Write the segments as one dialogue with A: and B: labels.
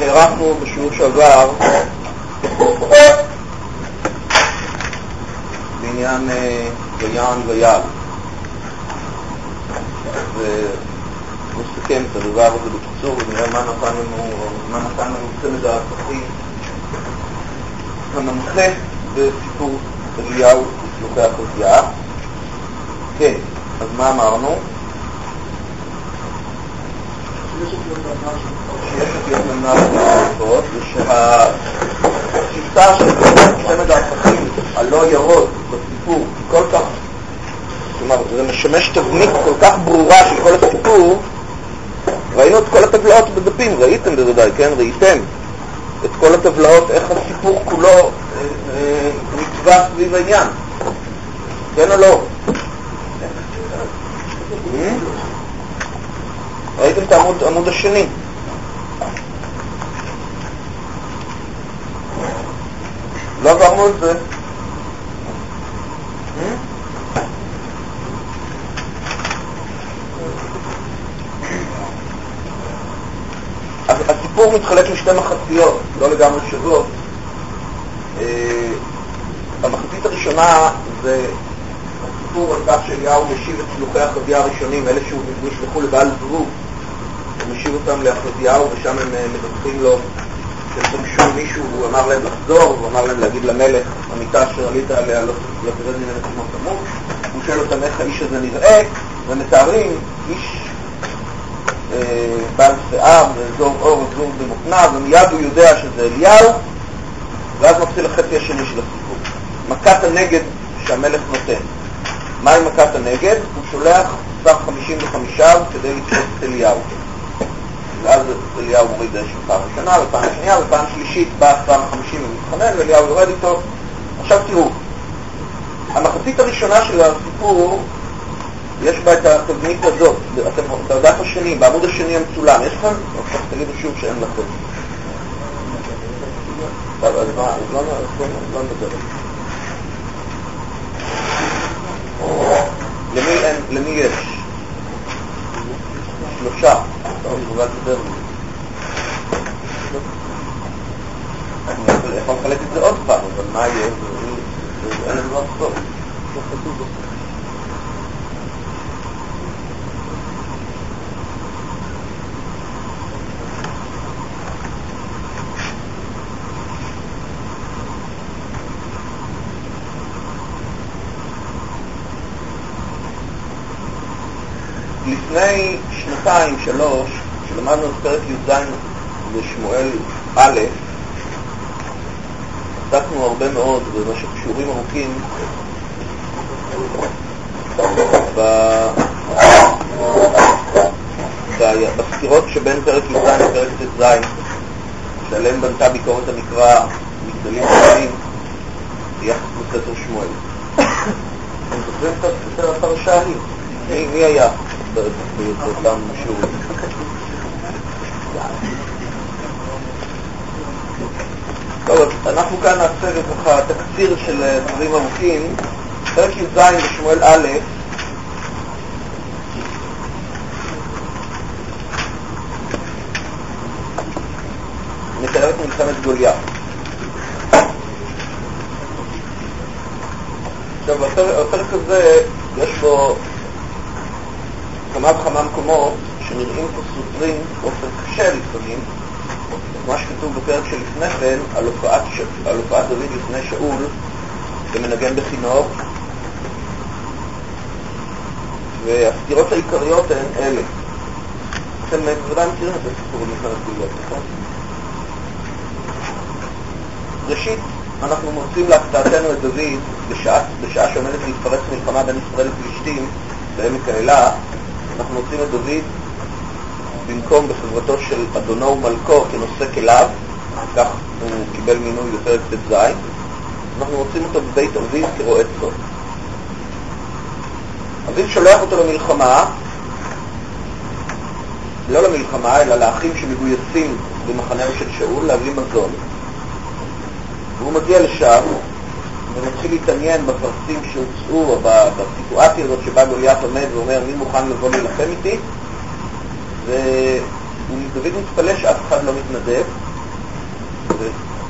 A: הרחנו בשיעור שעבר בעניין ויען ויעל, ונסכם את הדבר הזה בקיצור ונראה מה נתן לנו צמד ההפכים המנחה בסיפור אליהו ושלוחי החזייה. כן, אז מה אמרנו? שיש את יומנה ובנפות, ושהשיטה של צמד ההפכים הלא ירוד בסיפור כל כך, כלומר זה משמש תבנית כל כך ברורה של כל הסיפור. ראינו את כל הטבלאות בדפים, ראיתם בוודאי, כן? ראיתם את כל הטבלאות, איך הסיפור כולו נצבע סביב העניין, כן או לא? ראיתם את העמוד השני? לא עברנו על זה. הסיפור מתחלק לשתי מחציות, לא לגמרי שוות. המחצית הראשונה זה הסיפור על כך שאליהו משיב את שלוחי החזייה הראשונים, אלה שנשלחו לבעל זבוב, הוא משיב אותם לאחזיהו ושם הם מדווחים לו שפגשו מישהו, הוא אמר להם לחזור, הוא אמר להם להגיד למלך, המיטה אשר עלית עליה לא תרד ממנה כמו תמות. הוא שואל אותם איך האיש הזה נראה, ומתארים איש בעל שיער ואזור אור וזור במותניו, ומיד הוא יודע שזה אליהו, ואז מתחיל החצי השני של הסיפור, מכת הנגד שהמלך נותן. מהי מכת הנגד? הוא שולח שר 55 כדי לתפוס את אליהו, ואז אליהו מוריד אש פעם ראשונה ופעם שנייה ופעם שלישית בא שר 50 ומתחנן ואליהו יורד איתו. עכשיו תראו, המחצית הראשונה של הסיפור יש בה את התבנית הזאת, בדף השני, בעמוד השני המצולם, יש כאן? עכשיו תגידו שוב שאין לכם. טוב, אז מה, לא נדבר. למי יש? שלושה. טוב, נובל תדבר לי. אני יכול לחלק את זה עוד פעם, אבל מה יהיה? אין לנו עוד טוב. לפני שנתיים, שלוש, שלמדנו את פרק י"ז בשמואל א', עסקנו הרבה מאוד במשך שיעורים ארוכים בסתירות שבין פרק י"ז לפרק ט"ז, שעליהם בנתה ביקורת המקרא מגדלים שונים ביחס לספר שמואל. אתם זוכרים את הפרשה ההיא? מי היה באותם שיעורים? טוב, אנחנו כאן נעשה ככה תקציר של דברים ארוכים. פרק י"ז בשמואל א', מתאר את מלחמת גוליית. עכשיו, הפרק הזה יש בו כמה וכמה מקומות שנראים פה סותרים באופן קשה לפעמים, מה שכתוב בפרק שלפני כן על הופעת דוד לפני שאול ומנגן בכינור, והסתירות העיקריות הן אלה. אתם בוודאי מכירים את הסיפור במלחמת גוליית, נכון? ראשית, אנחנו מוצאים להפתעתנו את דוד בשעה שעומדת להתפרץ מלחמה בין ישראל לפלישתים בעמק האלה. אנחנו מוצאים את דוד במקום בחברתו של אדונו ומלכו כנושא כליו, כך הוא קיבל מינוי לפרק ט"ז. אנחנו מוצאים אותו בבית אביו כרועה צאן. אביו שולח אותו למלחמה, לא למלחמה אלא לאחים שמגויסים במחנהו של שאול להביא מזון, והוא מגיע לשם ומתחיל להתעניין בפרסים שהוצאו, או בסיטואציה הזאת שבה גוליית עומד ואומר מי מוכן לבוא להילחם איתי, ודוד מתפלא שאף אחד לא מתנדב,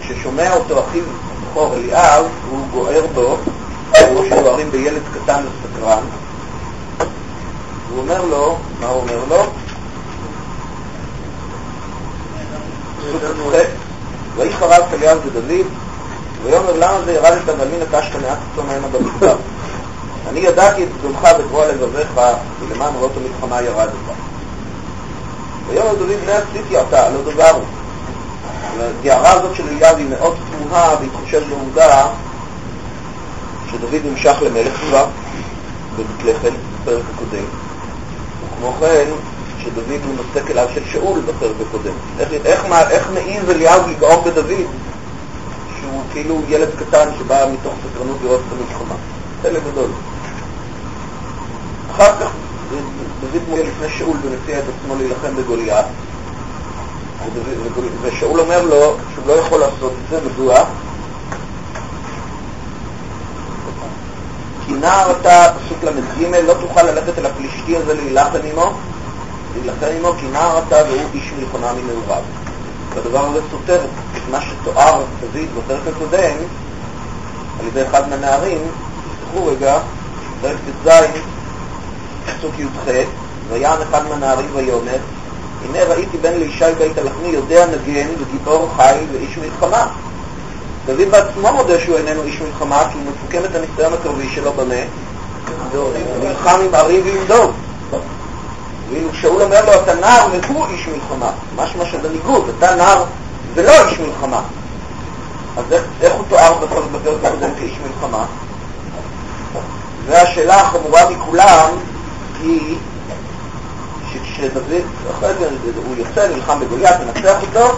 A: כששומע אותו אחיו בכור אליאב, הוא גוער בו, כמו שגוערים בילד קטן וסקרן. הוא אומר לו, מה הוא אומר לו? פסוק ח' ויהי חרב אליאב ודוד, ויאמר למה זה ירדת ועל מי נטשת מעט צאן המה במדבר? אני ידעתי את זדונך ואת רוע לבביך, ולמען רעות המלחמה ירדת. ויאמר דוד בני עשיתי אתה, לא דברו. הגערה הזאת של אליאב היא מאוד תמוהה והתחושת לעובדה שדוד נמשך למלך כבר בבית לחם בפרק הקודם, וכמו כן שדוד הוא נושא כליו של שאול בפרק הקודם. איך מעיז אליאב לגעור בדוד שהוא כאילו ילד קטן שבא מתוך סקרנות לראות את המלחמה? חלק גדול. אחר כך דוד מודיע לפני שאול ומציע את עצמו להילחם בגוליית, ושאול אומר לו שהוא לא יכול לעשות את זה. מדוע? כי נער אתה, פסוק למ"ג, לא תוכל ללכת אל הפלישתי הזה להילחם עמו, כי נער אתה והוא איש מלחמה מנעוריו. והדבר הזה סותר את מה שתואר דוד בפרק הקודם על ידי אחד מהנערים. תזכרו רגע, פרק ט"ז פסוק י"ח, ויען אחד מהנערים ויאמר הנה ראיתי בן לישי בית הלחמי יודע נגן וגיבור חי ואיש מלחמה. דוד בעצמו מודה שהוא איננו איש מלחמה, כי הוא מפוקם את הניסיון הקרבי שלו במה? הוא נלחם עם ארי ועם דוב. ואילו שאול אומר לו אתה נער והוא איש מלחמה, משמע שבניגוד, אתה נער ולא איש מלחמה. אז איך הוא תואר בפרק הקודם כאיש מלחמה? והשאלה החמורה מכולם היא שכשדוד אחרי זה הוא יוצא נלחם בגוליית מנצח אותו,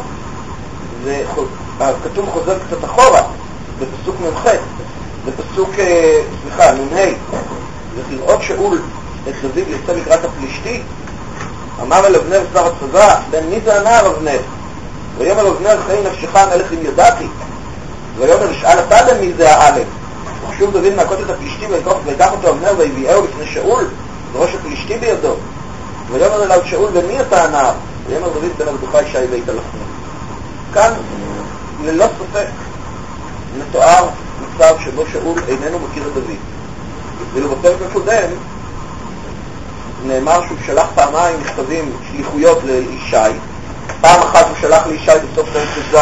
A: וכתוב חוזר קצת אחורה בפסוק מ"ח, בפסוק נ"ה, וכראות שאול את דוד יוצא לקראת הפלישתי, אמר אל אבנר שר הצבא בן מי זה הנער אבנר? ויאמר אבנר חיי נפשך המלך אם ידעתי. ויאמר שאל אתה בן מי זה האלף? וחשוב דוד מעקות את הפלישתי ויקח אותו אבנר ויביאהו לפני שאול וראש הפלישתי בידו. ויאמר אליו שאול בן מי אתה הנער? ויאמר דוד בן מרדכי ישי בית הלחמי. כאן ללא ספק מתואר מצב שבו שאול איננו מכיר את דוד. ואילו בפרק הקודם נאמר שהוא שלח פעמיים מכתבים, שליחויות לישי. פעם אחת הוא שלח לישי בסוף פרק ט"ז,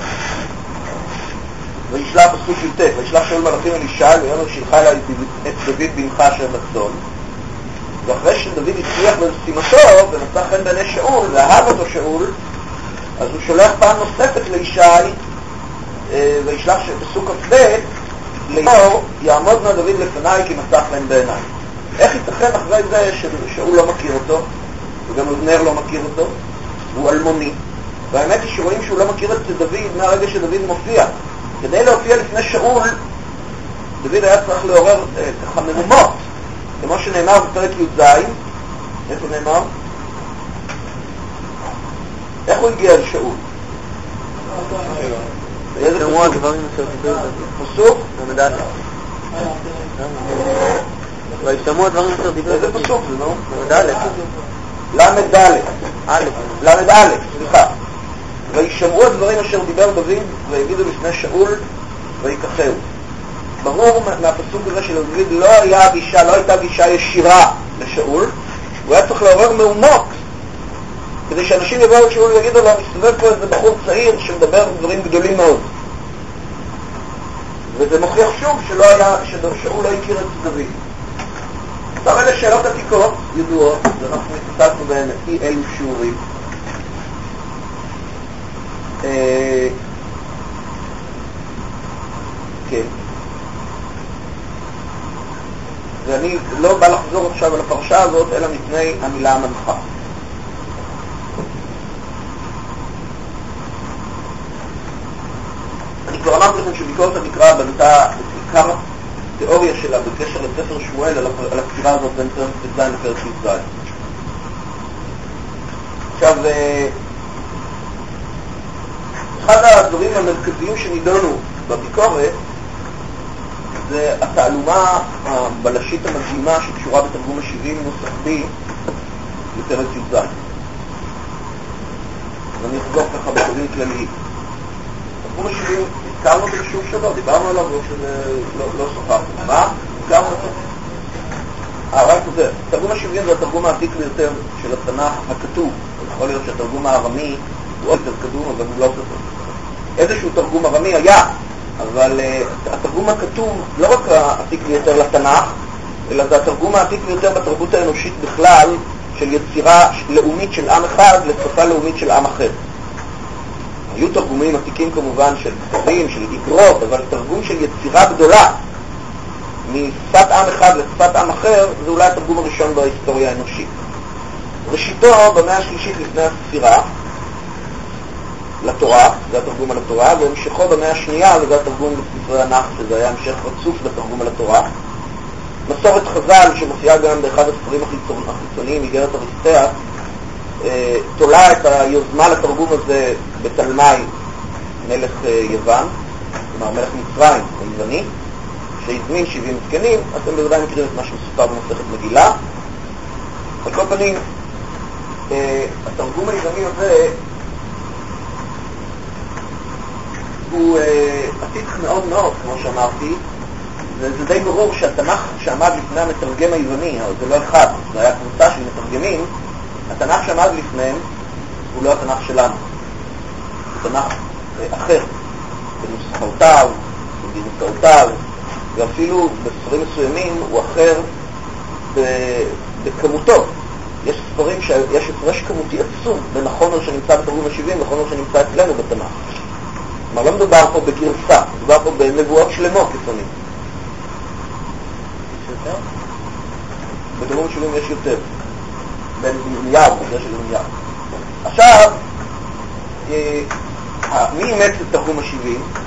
A: וישלח פסוק י"ט, וישלח שאול מלאכים אל ישי ויאמר שלחה אליי את דוד בנך אשר בצאן. ואחרי שדוד הצליח במשימתו ומצא חן בעיני שאול ואהב אותו שאול, אז הוא שולח פעם נוספת לישי וישלח פסוק כ"ב לאמור יעמוד נא דוד לפניי כי מצא חן בעיניי. איך ייתכן אחרי זה שאול לא מכיר אותו וגם אבנר לא מכיר אותו? הוא אלמוני, והאמת היא שרואים שהוא לא מכיר את דוד מהרגע שדוד מופיע. כדי להופיע לפני שאול דוד היה צריך לעורר ככה מהומות, כמו שנאמר בפרק י"ז. איפה נאמר? איך הוא הגיע לשאול? באיזה פסוק? במדעת.
B: וישמעו הדברים אשר דיבר.
A: איזה פסוק זה, נו? למד א', סליחה. וישמעו הדברים אשר דיבר דוד ויגידו לפני שאול ויקחהו. ברור מהפסוק הזה של דוד לא הייתה גישה ישירה לשאול, הוא היה צריך לעורר מהומות כדי שאנשים יבואו לשאול ויגידו לו מסתובב פה איזה בחור צעיר שמדבר דברים גדולים מאוד. וזה מוכיח שוב ששאול לא הכיר את דוד. עכשיו אלה שאלות עתיקות ידועות, ואנחנו התעסקנו בהן אי אלו שיעורים. כן. ואני לא בא לחזור עכשיו על הפרשה הזאת, אלא מפני המילה המנחה. אני כבר אמרתי לכם שביקורת המקרא בנתה את עיקר התיאוריה שלה בקשר לספר שמואל על הספירה הזאת בין פרק ט"ז לפרק י"ז. עכשיו, אחד הדברים המרכזיים שנידונו בביקורת זה התעלומה הבלשית המדהימה שקשורה בתרגום ה-70 נוסח B לפרק י"ז. ואני אחזור ככה בקווים כלליים. תרגום ה-70, הזכרנו אותו בשיעור שלו, דיברנו עליו לא שוחחנו. מה? הזכרנו אותו. רק זה, תרגום ה-70 זה התרגום העתיק ביותר של התנ"ך הכתוב. יכול להיות שהתרגום הארמי הוא עוד יותר קדום, אבל הוא לא כתוב. איזשהו תרגום ארמי היה, אבל התרגום הכתוב לא רק העתיק ביותר לתנ"ך, אלא זה התרגום העתיק ביותר בתרבות האנושית בכלל, של יצירה לאומית של עם אחד לשפה לאומית של עם אחר. היו תרגומים עתיקים כמובן של כתבים, של איגרות, אבל תרגום של יצירה גדולה משפת עם אחד לשפת עם אחר, זה אולי התרגום הראשון בהיסטוריה האנושית. ראשיתו במאה השלישית לפני הספירה, לתורה, זה התרגום על התורה, והמשכו במאה השנייה, וזה התרגום בספרי הנח, שזה היה המשך רצוף לתרגום על התורה. מסורת חז"ל, שמופיעה גם באחד הספרים החיצוניים, איגרת אריסטאה, תולה את היוזמה לתרגום הזה בתלמי, מלך יוון, כלומר מלך מצרים, היווני, שהזמין 70 זקנים. אתם בוודאי מכירים את מה שמסופר במסכת מגילה. על כל פנים, התרגום היווני הזה הוא עתיק מאוד מאוד, כמו שאמרתי, וזה די ברור שהתנ"ך שעמד לפני המתרגם היווני, זה לא אחד, זה היה קבוצה של מתרגמים, התנ"ך שעמד לפניהם הוא לא התנ"ך שלנו, הוא תנ"ך אחר, בנוסחותיו, בגרסאותיו, ואפילו בספרים מסוימים הוא אחר בכמותו. יש ספרים שיש הפרש כמותי עצום בין החומר שנמצא בתרגום ה-70 לחומר שנמצא אצלנו בתנ"ך. כלומר, לא מדובר פה בגרסה, מדובר פה בנבואות שלמות לפעמים. יש יותר? בתרגום ה-70 יש יותר. בין ירמיהו, בגלל של ירמיהו. עכשיו, מי אימץ את תרגום ה-70?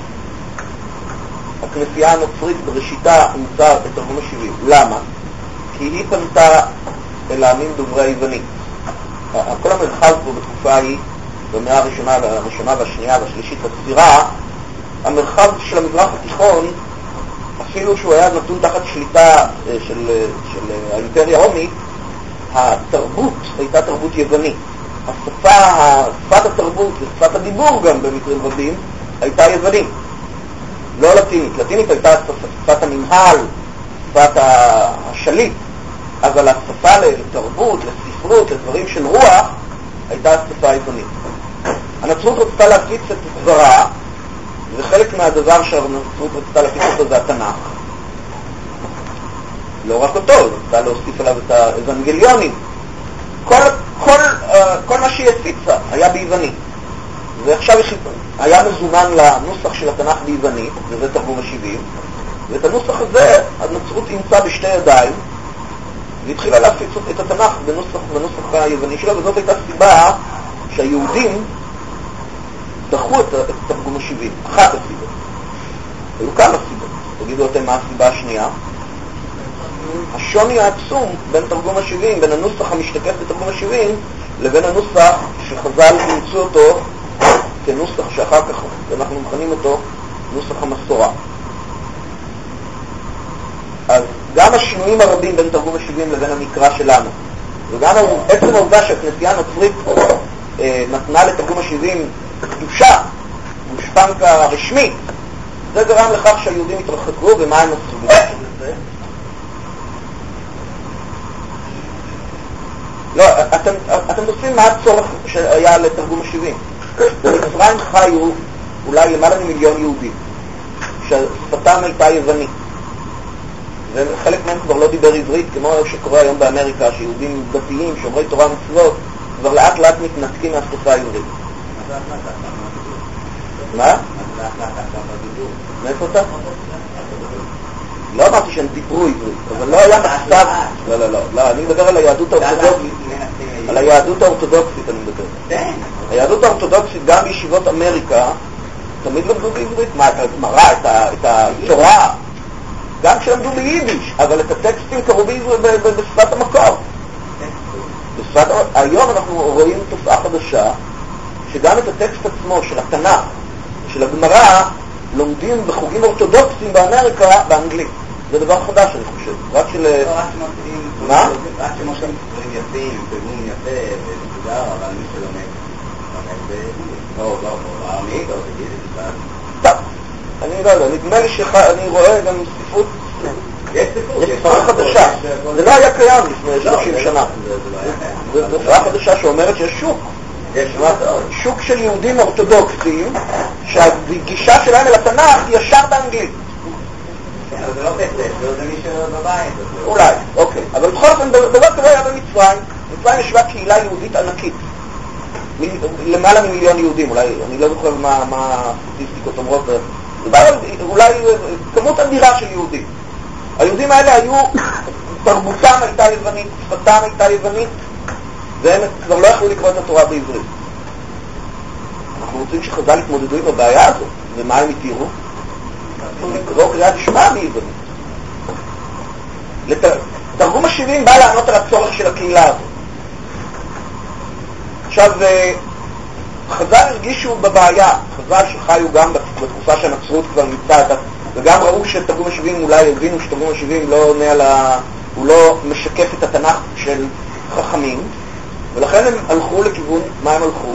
A: הכנסייה הנוצרית בראשיתה אימצה את תרגום ה-70. למה? כי היא פנתה אל העמים דוברי היוונית. כל המרחב פה בתקופה ההיא, במאה הראשונה והשנייה והשלישית לספירה, המרחב של המזרח התיכון, אפילו שהוא היה נתון תחת שליטה של האימפריה הרומית, התרבות הייתה תרבות יוונית. שפת התרבות ושפת הדיבור גם במקרים רבים הייתה יוונית, לא לטינית. לטינית הייתה שפת המנהל, שפת השליט, אבל השפה לתרבות, לספרות, לדברים של רוח, הייתה השפה היוונית. הנצרות רצתה להפיץ את דברה, וחלק מהדבר שהנצרות רצתה להפיץ אותו זה התנ"ך. לא רק אותו, רצתה להוסיף עליו את האבנגליונים. כל מה שהיא הפיצה היה ביוונית. ועכשיו היה מזומן לנוסח של התנ"ך ביוונית, וזה תרגום ה-70, ואת הנוסח הזה הנצרות אימצה בשתי ידיים, והתחילה להפיץ את התנ"ך בנוסח היווני שלה, וזאת הייתה סיבה שהיהודים דחו את תרגום ה-70. אחת הסיבות. היו כמה סיבות. תגידו אתם מה הסיבה השנייה? השוני העצום בין תרגום ה-70, בין הנוסח המשתקף בתרגום ה-70, לבין הנוסח שחז"ל אימצו אותו כנוסח שאחר כך אנחנו מכנים אותו נוסח המסורה. אז גם השינויים הרבים בין תרגום ה-70 לבין המקרא שלנו, וגם עצם העובדה שהכנסייה הנוצרית נתנה לתרגום ה-70 קדושה, גושפנקה רשמית, זה גרם לכך שהיהודים התרחקו. ומה הם עשו בגלל זה? לא, אתם נוסעים מה הצורך שהיה לתרגום ה-70. במצרים חיו אולי למעלה ממיליון יהודים ששפתם הייתה יוונית, וחלק מהם כבר לא דיבר עברית, כמו שקורה היום באמריקה, שיהודים דתיים, שומרי תורה ומצוות, כבר לאט לאט מתנתקים מהשפה העברית. מה? מאיפה אתה? לא אמרתי שהם דיברו עברית, אבל לא היה מחסב. לא, אני מדבר על היהדות האורתודוקסית. על היהדות האורתודוקסית אני מדבר. היהדות האורתודוקסית גם בישיבות אמריקה תמיד למדו בעברית. מה, את הגמרא, את התורה, גם כשלמדו ביידיש, אבל את הטקסטים קראו בשפת המקור. היום אנחנו רואים תופעה חדשה, שגם את הטקסט עצמו של התנ"ך, של הגמרא, לומדים בחוגים אורתודוקסיים באמריקה באנגלית. זה דבר חדש, אני חושב. רק של... מה?
C: רק שמושכים ספרים יפים, תרגום יפה, ותוגר, אבל מי שלומד, לומד בעברית.
A: טוב, אני לא יודע, נדמה לי שאני רואה גם ספרות, יש ספרות חדשה, זה לא היה קיים לפני 30 שנה, זו ספרה חדשה שאומרת שיש שוק, שוק של יהודים אורתודוקסים שהגישה שלהם אל התנ"ך היא ישר באנגלית.
B: זה לא בסדר, זה מישהו בבית.
A: אולי, אוקיי, אבל בכל אופן דבר כזה היה במצרים. במצרים ישבה קהילה יהודית ענקית, למעלה ממיליון יהודים, אולי, אני לא זוכר מה הסטטיסטיקות אומרות, אולי כמות אדירה של יהודים. היהודים האלה היו, תרבותם הייתה יוונית, שפתם הייתה יוונית, והם כבר לא יכלו לקרוא את התורה בעברית. אנחנו רוצים שחז"ל יתמודדו עם הבעיה הזאת, ומה הם התירו? לקרוא קריאת שמע בעברית. תרגום ה-70 בא לענות על הצורך של הקהילה הזאת. עכשיו, חז"ל הרגישו בבעיה, חז"ל שחיו גם בתקופה שהנצרות כבר נמצאת, וגם ראו שתרגום ה-70, אולי הבינו שתרגום ה-70 לא עונה על הוא לא משקף את התנ"ך של חכמים, ולכן הם הלכו לכיוון, מה הם הלכו?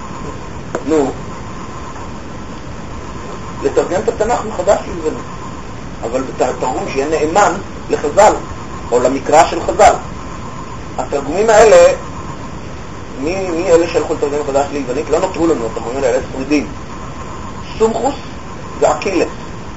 A: לתרגם את התנ"ך מחדש לעברית, אבל בתרגום שיהיה נאמן לחז"ל, או למקרא של חז"ל. התרגומים האלה, מי אלה שהלכו לתרגם מחדש לעברית? לא נותרו לנו, התרגומים האלה שרידים. סומכוס ואקילס.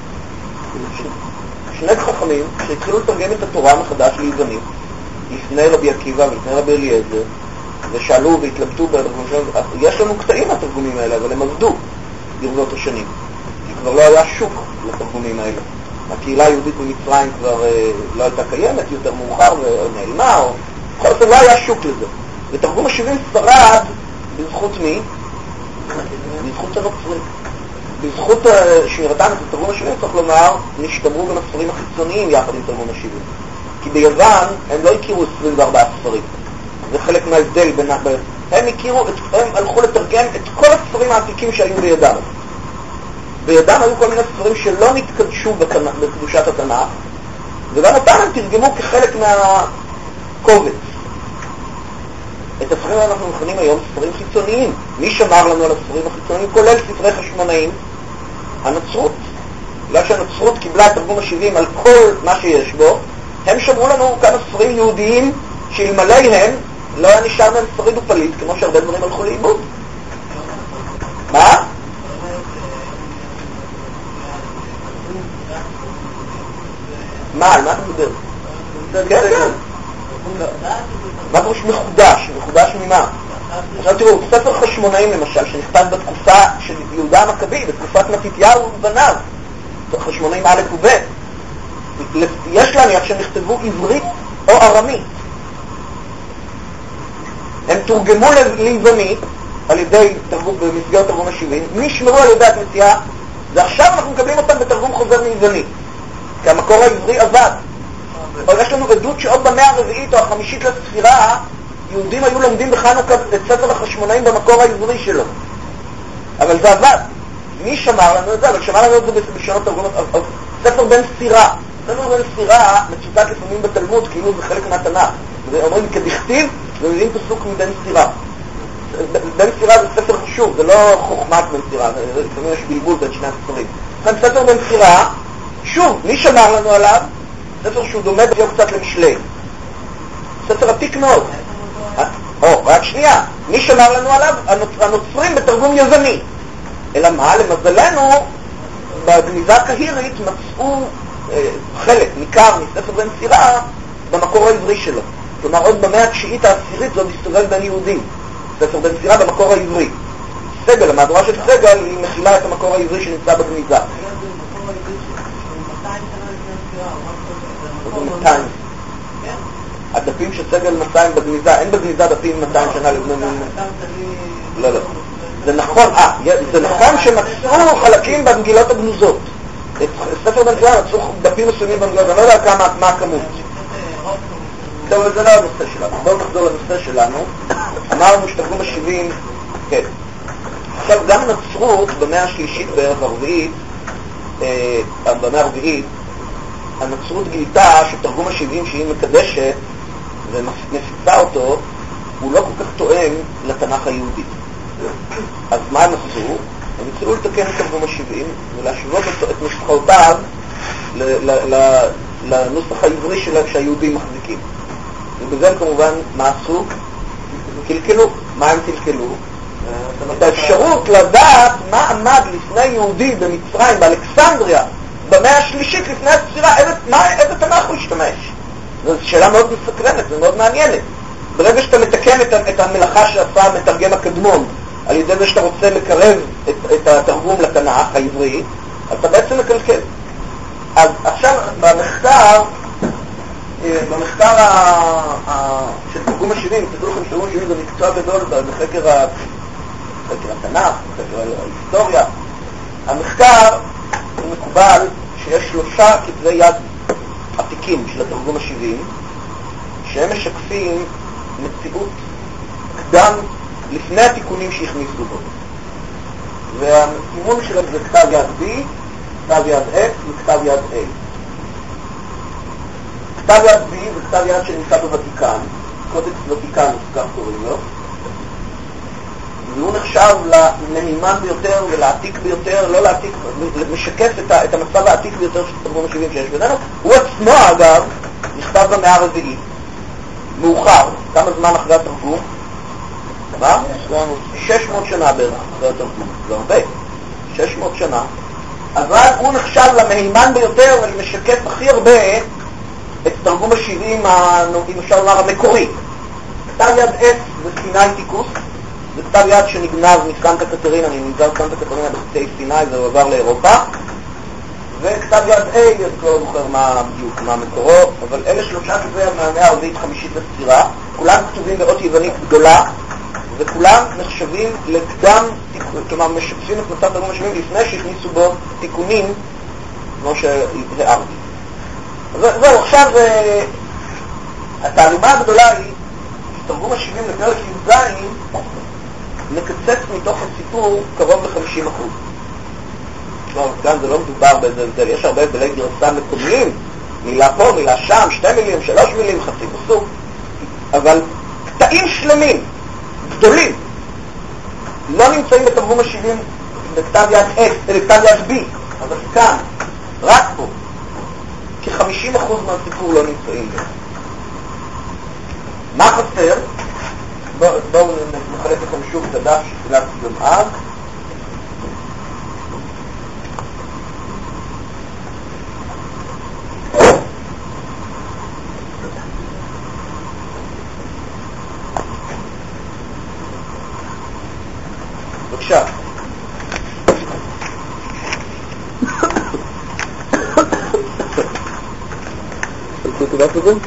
A: שני חכמים שהתחילו לתרגם את התורה מחדש לעברית, לפני רבי עקיבא ולפני רבי אליעזר, ושאלו והתלבטו בתרגומים שלהם. יש לנו קטעים מהתרגומים האלה, אבל הם עבדו ברבות השנים. כבר לא היה שוק לתרגומים האלה. הקהילה היהודית במצרים כבר לא הייתה קיימת, יותר מאוחר ונעלמה, או בכל זאת לא היה שוק לזה. ותרגום ה-70 שרד בזכות מי? בזכות הנוצרים. בזכות שמירתם את תרגום ה-70, צריך לומר, נשתמרו גם הספרים החיצוניים יחד עם תרגום ה-70. כי ביוון הם לא הכירו 24 ספרים. זה חלק מההבדל בין... הם הלכו לתרגם את כל הספרים העתיקים שהיו בידם. בידם היו כל מיני ספרים שלא נתקדשו בקדושת התנ"ך, וגם אותם הם תרגמו כחלק מהקובץ. את הספרים אנחנו מכנים היום ספרים חיצוניים. מי שמר לנו על הספרים החיצוניים? כולל ספרי חשמונאים. הנצרות. בגלל שהנצרות קיבלה את תרגום ה-70 על כל מה שיש בו, הם שמרו לנו כמה ספרים יהודיים שאלמלא הם לא היה נשאר מהם שריד ופליט, כמו שהרבה דברים הלכו לאיבוד. מה? מה? על מה אתה מדבר? כן, כן. מה פירוש מחודש? מחודש ממה? עכשיו תראו, ספר חשמונאים למשל, שנכתב בתקופה של יהודה המכבי, בתקופת מתתיהו ובניו, חשמונאים א' וב', יש להניח שהם נכתבו עברית או ארמית. הם תורגמו ליוונית על ידי במסגרת תרגום ה-70, נשמרו על ידי הכנסייה, ועכשיו אנחנו מקבלים אותם בתרגום חוזר מיוונית, כי המקור העברי עבד. אבל יש לנו עדות שעוד במאה הרביעית או החמישית לספירה, יהודים היו לומדים בחנוכה את ספר החשמונאים במקור העברי שלו. אבל זה עבד. מי שמר לנו את זה? אבל שמר לנו את זה בשונות תרגומות. ספר בן ספירה. ספר בן ספירה מצוטט לפעמים בתלמוד, כאילו זה חלק מהתנ"ך. אומרים כדכתיב, ומביאים פסוק מבן ספירה. בן ספירה זה ספר חשוב, זה לא חוכמת בן ספירה, לפעמים יש בלבול בין שני הספרים. כאן ספר בן ספירה, שוב, מי שמר לנו עליו? ספר שהוא דומה בדיוק קצת למשלי. ספר עתיק מאוד. רק שנייה, מי שמר לנו עליו? הנוצרים בתרגום יווני. אלא מה? למזלנו, בגניזה הקהירית מצאו חלק ניכר מספר בן ספירה במקור העברי שלו. כלומר, עוד במאה התשיעית העשירית זה מסתובב בין יהודים. ספר בן ספירה במקור העברי. סגל, המהדורה של סגל, היא מכילה את המקור העברי שנמצא בגניזה. זה 200. הדפים של סגל 200 בגניזה, אין בגניזה דפים 200 שנה לפני... לא, לא. זה נכון, זה נכון שמצאו חלקים במגילות הגנוזות. ספר בן ספירה מצאו דפים מסוימים במגילות, אני לא יודע מה הכמות. טוב, אבל זה לא הנושא שלנו. בואו נחזור לנושא שלנו. אמרנו שתרגום ה-70, כן. עכשיו, גם הנצרות במאה השלישית בערך הרביעית, במאה הרביעית, הנצרות גילתה שתרגום ה-70 שהיא מקדשת ומפיצה אותו, הוא לא כל כך תואם לתנ"ך היהודי. אז מה הם עשו? הם הצלו לתקן את תרגום ה-70 ולהשוות את נוסחותיו לנוסח העברי שהיהודים מחזיקים. ובזה הם כמובן מה עשו? קלקלו. מה הם קלקלו? את האפשרות לדעת מה עמד לפני יהודי במצרים, באלכסנדריה, במאה השלישית לפני הספירה, איזה תנ"ך הוא השתמש. זו שאלה מאוד מסקרנת, זו מאוד מעניינת. ברגע שאתה מתקן את המלאכה שעשה המתרגם הקדמון, על ידי זה שאתה רוצה לקרב את התרגום לתנ"ך העברי, אז אתה בעצם מקלקל. אז עכשיו במחקר של תרגום ה-70, תדעו לכם שתרגום ה-70 זה מקצוע גדול בחקר התנ"ך, בחקר ההיסטוריה. המחקר הוא מקובל שיש 3 כתבי יד עתיקים של התרגום ה-70 שהם משקפים מציאות קדם לפני התיקונים שהכניסו בו. והסימון שלהם זה כתב יד B, כתב יד X וכתב יד A. כתב יד B זה כתב יד שנמצא בוותיקן, קודקס ותיקן כך קוראים לו, והוא נחשב למהימן ביותר ולעתיק ביותר, לא לעתיק, משקף את המצב העתיק ביותר של תרגום ה-70 שיש בינינו. הוא עצמו אגב נכתב במאה הרביעית, מאוחר, כמה זמן אחרי התרגום? מה? 600 שנה בערך אחרי התרגום, זה הרבה, 600 שנה, אבל הוא נחשב למהימן ביותר ולמשקף הכי הרבה את תרגום ה-70, אם אפשר לומר, המקורי. כתב יד S זה סיני טיקוס, זה כתב יד שנגנב מסקנטה קטרינה, אני נגזר סקנטה קטרינה בחצי סיני, זה עבר לאירופה. וכתב יד A, אני לא זוכר מה בדיוק, מה מקורו, אבל אלה 3 כתבי יד מהמאה הרביעית חמישית לספירה, כולם כתובים באות יוונית גדולה, וכולם נחשבים לקדם, כלומר משקפים את מצב תרגום ה-70 לפני שהכניסו בו תיקונים, כמו שהערתי. זהו, עכשיו התעלומה הגדולה היא שתרגום ה-70 לפרק י"ז מקצץ מתוך הסיפור קרוב ל-50%. כאן זה לא מדובר באיזה הבדל, יש הרבה הבדלי גרסה מקומיים, מילה פה, מילה שם, 2 מילים, 3 מילים, חצי פסוק, אבל קטעים שלמים, גדולים, לא נמצאים בתרגום ה-70 בכתב יד X, בכתב יד B, אבל כאן, רק פה, כ-50% מהסיפור לא נמצאים בו. מה חסר? בואו נחלק לכם שוב את הדף שחילקתי גם אז. בבקשה. תלכו את הדף הזה?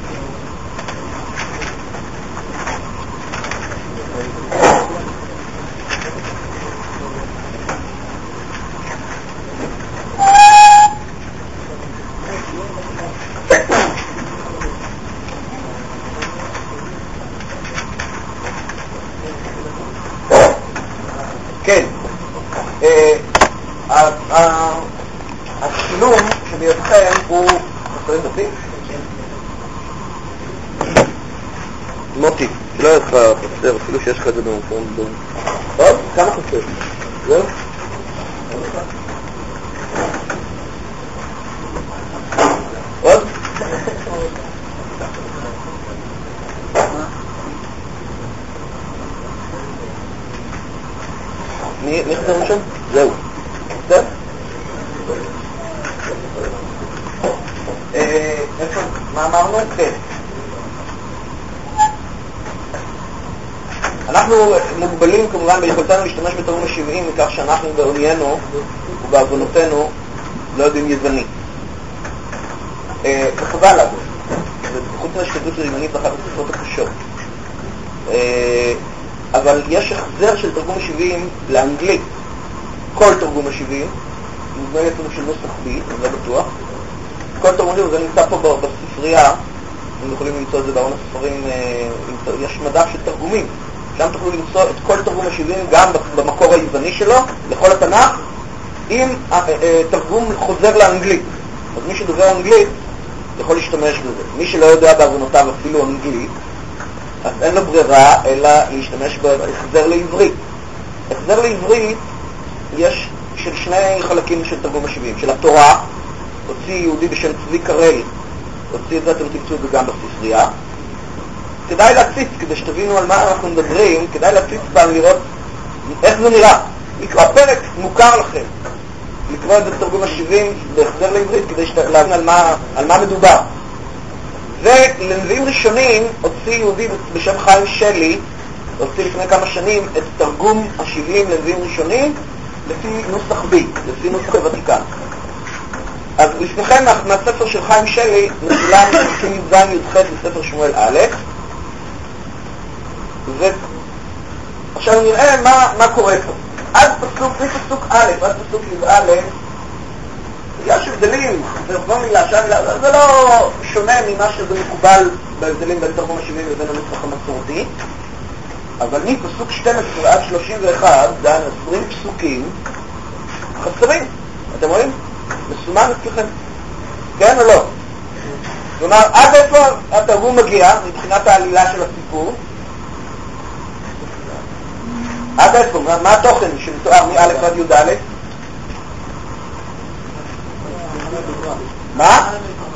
A: כן, הצילום שבידכם הוא חסרים דפים? מוטי, לא יהיה לך חסר, אפילו שיש לך את זה במקום. טוב, כמה חסר? זהו? עוד? מי חסר משם? זהו. בסדר? איפה? מה אמרנו? כן. אנחנו מוגבלים כמובן ביכולתנו להשתמש בתרגום ה-70 מכך שאנחנו בעוניינו ובעוונותינו לא יודעים יוונית. וחבל לנו. חוץ מהשתדלות של יוונית אחת הספרות הקשות. אבל יש החזר של תרגום ה-70 לאנגלית. כל תרגום ה-70, נדמה לי אפילו של נוסח B, אני לא בטוח. כל תרגום ה-70, זה נמצא פה בספרייה, אתם יכולים למצוא את זה בארון הספרים, יש מדף של תרגומים. שם תוכלו למצוא את כל תרגום ה-70 גם במקור היווני שלו, לכל התנ"ך, עם תרגום חוזר לאנגלית. אז מי שדובר אנגלית יכול להשתמש בזה. מי שלא יודע בעוונותיו אפילו אנגלית, אז אין לו ברירה אלא להשתמש בחזר לעברית. בחזר לעברית יש של שני חלקים של תרגום השבעים. של התורה, הוציא יהודי בשם צבי קרל, הוציא את זה, אתם תמצאו את זה גם בספרייה. כדאי להציץ, כדי שתבינו על מה אנחנו מדברים, כדאי להציץ פעם לראות איך זה נראה. לקרוא פרק מוכר לכם, לקרוא את זה בתרגום השבעים בחזר לעברית, כדי להבין על מה מדובר. ולנביאים ראשונים הוציא יהודי בשם חיים שלי, הוציא לפני כמה שנים את תרגום השבעים לנביאים ראשונים לפי נוסח בי, לפי נוסח הוותיקן. אז לפניכם מהספר של חיים שלי מצולם פרקים י"ז י"ח בספר שמואל א', ועכשיו נראה מה קורה פה. עד פסוק א', עד פסוק י"א, יש הבדלים, זה לא מילה שם, זה לא שונה ממה שזה מקובל בהבדלים בין תרגום השבעים לבין הנוסח המסורתי, אבל מפסוק 12 עד 31, דן 20 פסוקים חסרים. אתם רואים? מסומן אצלכם? כן או לא? כלומר, עד איפה התרגום מגיע מבחינת העלילה של הסיפור? עד איפה? מה התוכן שמתואר מא' עד י"א? מה?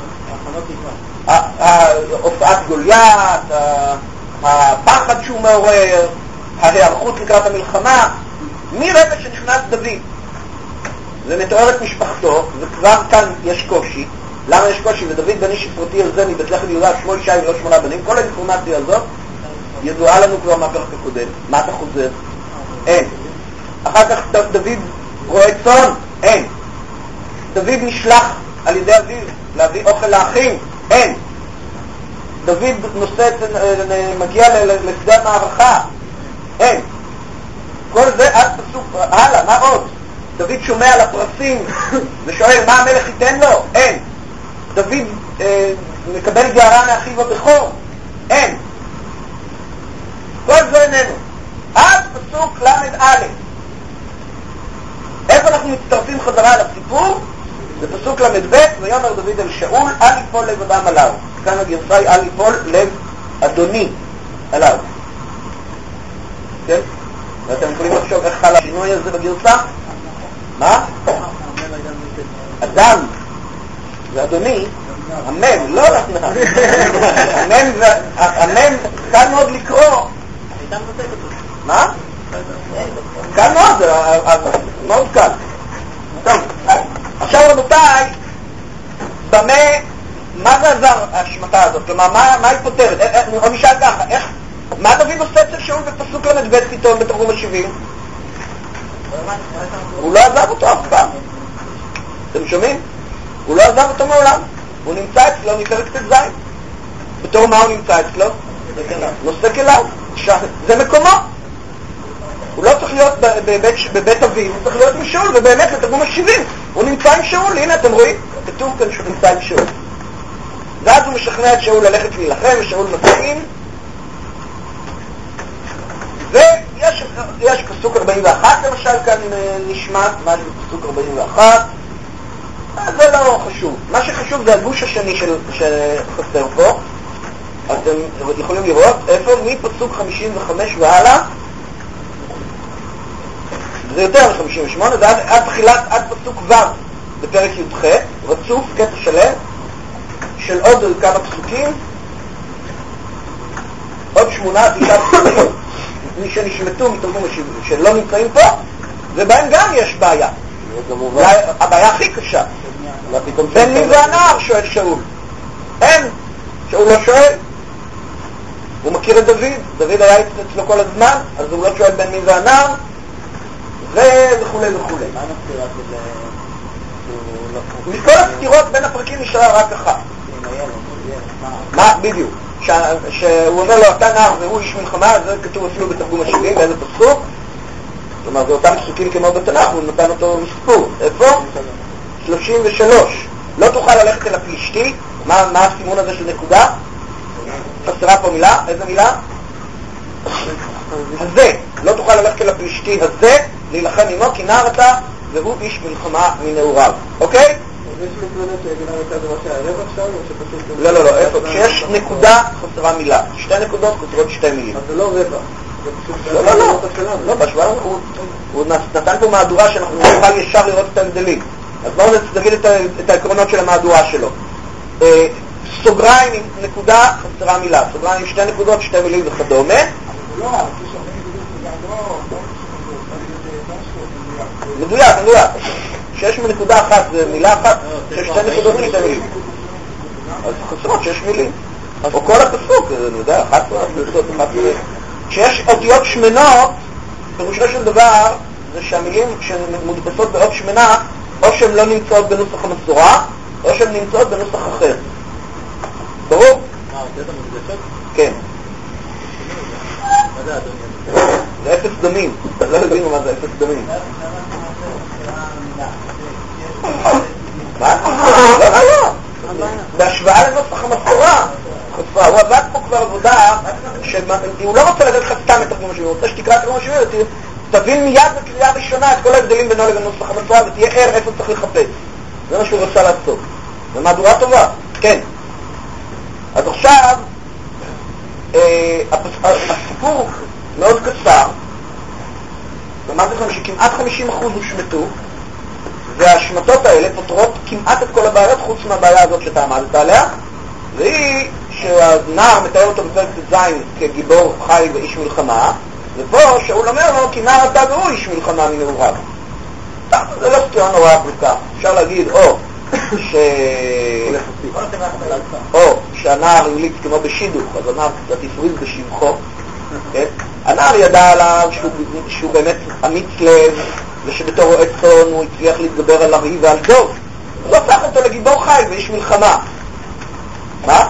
A: הופעת גוליית, הפחד שהוא מעורר, ההיערכות לקראת המלחמה, מרגע שנכנס דוד ומתואר את משפחתו, וכבר כאן יש קושי. למה יש קושי? ודוד בן איש יפרתי על זה מבית לחם יהודה, שמו ישי ולא 8 בנים. כל האינפורמציה הזאת ידועה לנו כבר מהפרק הקודם. מה אתה חוזר? אין. אחר כך דוד רואה צאן? אין. דוד נשלח על ידי אביו להביא אוכל לאחים? אין. דוד מגיע לשדה המערכה? אין. כל זה עד פסוק. הלאה, מה עוד? דוד שומע על הפרסים ושואל מה המלך ייתן לו? אין. דוד מקבל גערה מאחיו הבכור? אין. כל זה איננו. עד פסוק ל"א. איפה אנחנו מצטרפים חזרה לסיפור? בפסוק ל"ב, ויאמר דוד אל שאול, אל יפול לב אדם עליו. כאן הגרסה היא אל יפול לב אדוני עליו. כן? ואתם יכולים לחשוב איך חל השינוי הזה בגרסה? מה? אדם ואדוני, המם, לא אדם. המם, קל מאוד לקרוא. מה? קל מאוד, מאוד קל. טוב, עכשיו רבותיי, מה זה עזר ההשמטה הזאת? כלומר, מה היא פותרת? אני נשאל ככה, מה דוד עושה אצל שאול בפסוק ל"ב פתאום בתרגום השבעים? הוא לא עזב אותו אף פעם. אתם שומעים? הוא לא עזב אותו מעולם. הוא נמצא אצלו מפרק ט"ז. בתור מה הוא נמצא אצלו? נושא כליו. זה מקומו. הוא לא צריך להיות בבית אביו, הוא צריך להיות עם שאול, ובאמת בתרגום השבעים הוא נמצא עם שאול. הנה אתם רואים, כתוב כאן שהוא נמצא עם שאול. ואז הוא משכנע את שאול ללכת להילחם, ושאול מסכים. ויש פסוק 41 למשל כאן נשמע, מה זה פסוק 41? זה לא חשוב. מה שחשוב זה הגוש השני שחסר פה. אתם יכולים לראות איפה מפסוק 55 והלאה, זה יותר מ-58, זה עד פסוק ו' בפרק י"ח, רצוף, קטע שלם של עוד כמה פסוקים, עוד 8-9 פסוקים שנשמטו מתרגום השבעים, שלא נמצאים פה, ובהם גם יש בעיה. הבעיה הכי קשה. בן מי והנער, שואל שאול. אין, שאול לא שואל. הוא מכיר את דוד, דוד היה אצלו כל הזמן, אז הוא לא שואל בן מי והנער, וכו' וכו'. מכל הסתירות בין הפרקים נשארה רק אחת. מה? בדיוק. שהוא אומר לו, אתה נער והוא איש מלחמה, זה כתוב אפילו בתרגום השבעים, באיזה פסוק. כלומר, זה אותם פסוקים כמו בתנ"ך, הוא נתן אותו מספור. איפה? 33. לא תוכל ללכת אל הפלישתי. מה הסימון הזה של נקודה? חסרה פה מילה. איזה מילה? הזה. לא תוכל ללכת אל הפלישתי הזה, להילחם עמו, כי נער אתה, והוא איש מלחמה מנעוריו. אוקיי? לא, איפה? כשיש נקודה חסרה מילה. 2 נקודות חסרות 2 מילים.
B: אז זה לא רבע.
A: לא, בהשוואה הוא נתן פה מהדורה שאנחנו נוכל ישר לראות את ההבדלים. אז בואו נגיד את העקרונות של המהדורה שלו. סוגריים עם נקודה, חסרה מילה, סוגריים עם 2 נקודות, 2 מילים וכדומה. מדויק. שיש מנקודה אחת זה מילה אחת, שיש 2 נקודות ו2 מילים. אז חסרות 6 מילים. או כל הפסוק, אני יודע, 11 מילים. כשיש אותיות שמנות, פירושו של דבר זה שהמילים שמודפסות באות שמנה, או שהן לא נמצאות בנוסח המסורה, או שהן נמצאות בנוסח אחר. ברור?
B: מה, אותיות המודפסות?
A: כן.
B: מה זה אדוני?
A: זה אפס דמים. לא הבינו מה זה אפס דמים. מה? לא. בהשוואה לנוסח המסורה. הוא עבד פה כבר עבודה שהוא לא רוצה לתת לך סתם את תרגום השבועי, הוא רוצה שתקרא את תרגום השבועי תבין מיד בקריאה ראשונה את כל ההבדלים בינו לבין נוסח המסורה ותהיה ער איפה צריך לחפש. זה מה שהוא רוצה לעשות. זו מהדורה טובה. כן. אז עכשיו הסיפור מאוד קצר. אמרתי לכם שכמעט 50% הושמטו, וההשמטות האלה פותרות כמעט את כל הבעיות חוץ מהבעיה הזאת שאתה עמדת עליה, והיא שהנער מתאר אותו בפרק ט"ז כגיבור חי ואיש מלחמה, ופה שאול אומר לו כי נער אתה והוא איש מלחמה מנעוריו. זה לא סתירה נורא ארוכה. אפשר להגיד או שהנער המליץ כמו בשידוך, אז הנער קצת הפריז בשבחו. הנער ידע עליו שהוא באמת אמיץ לב, ושבתור רועה צאן הוא הצליח להתגבר על ארי ועל דוב. הוא הפך אותו לגיבור חי ואיש מלחמה. מה?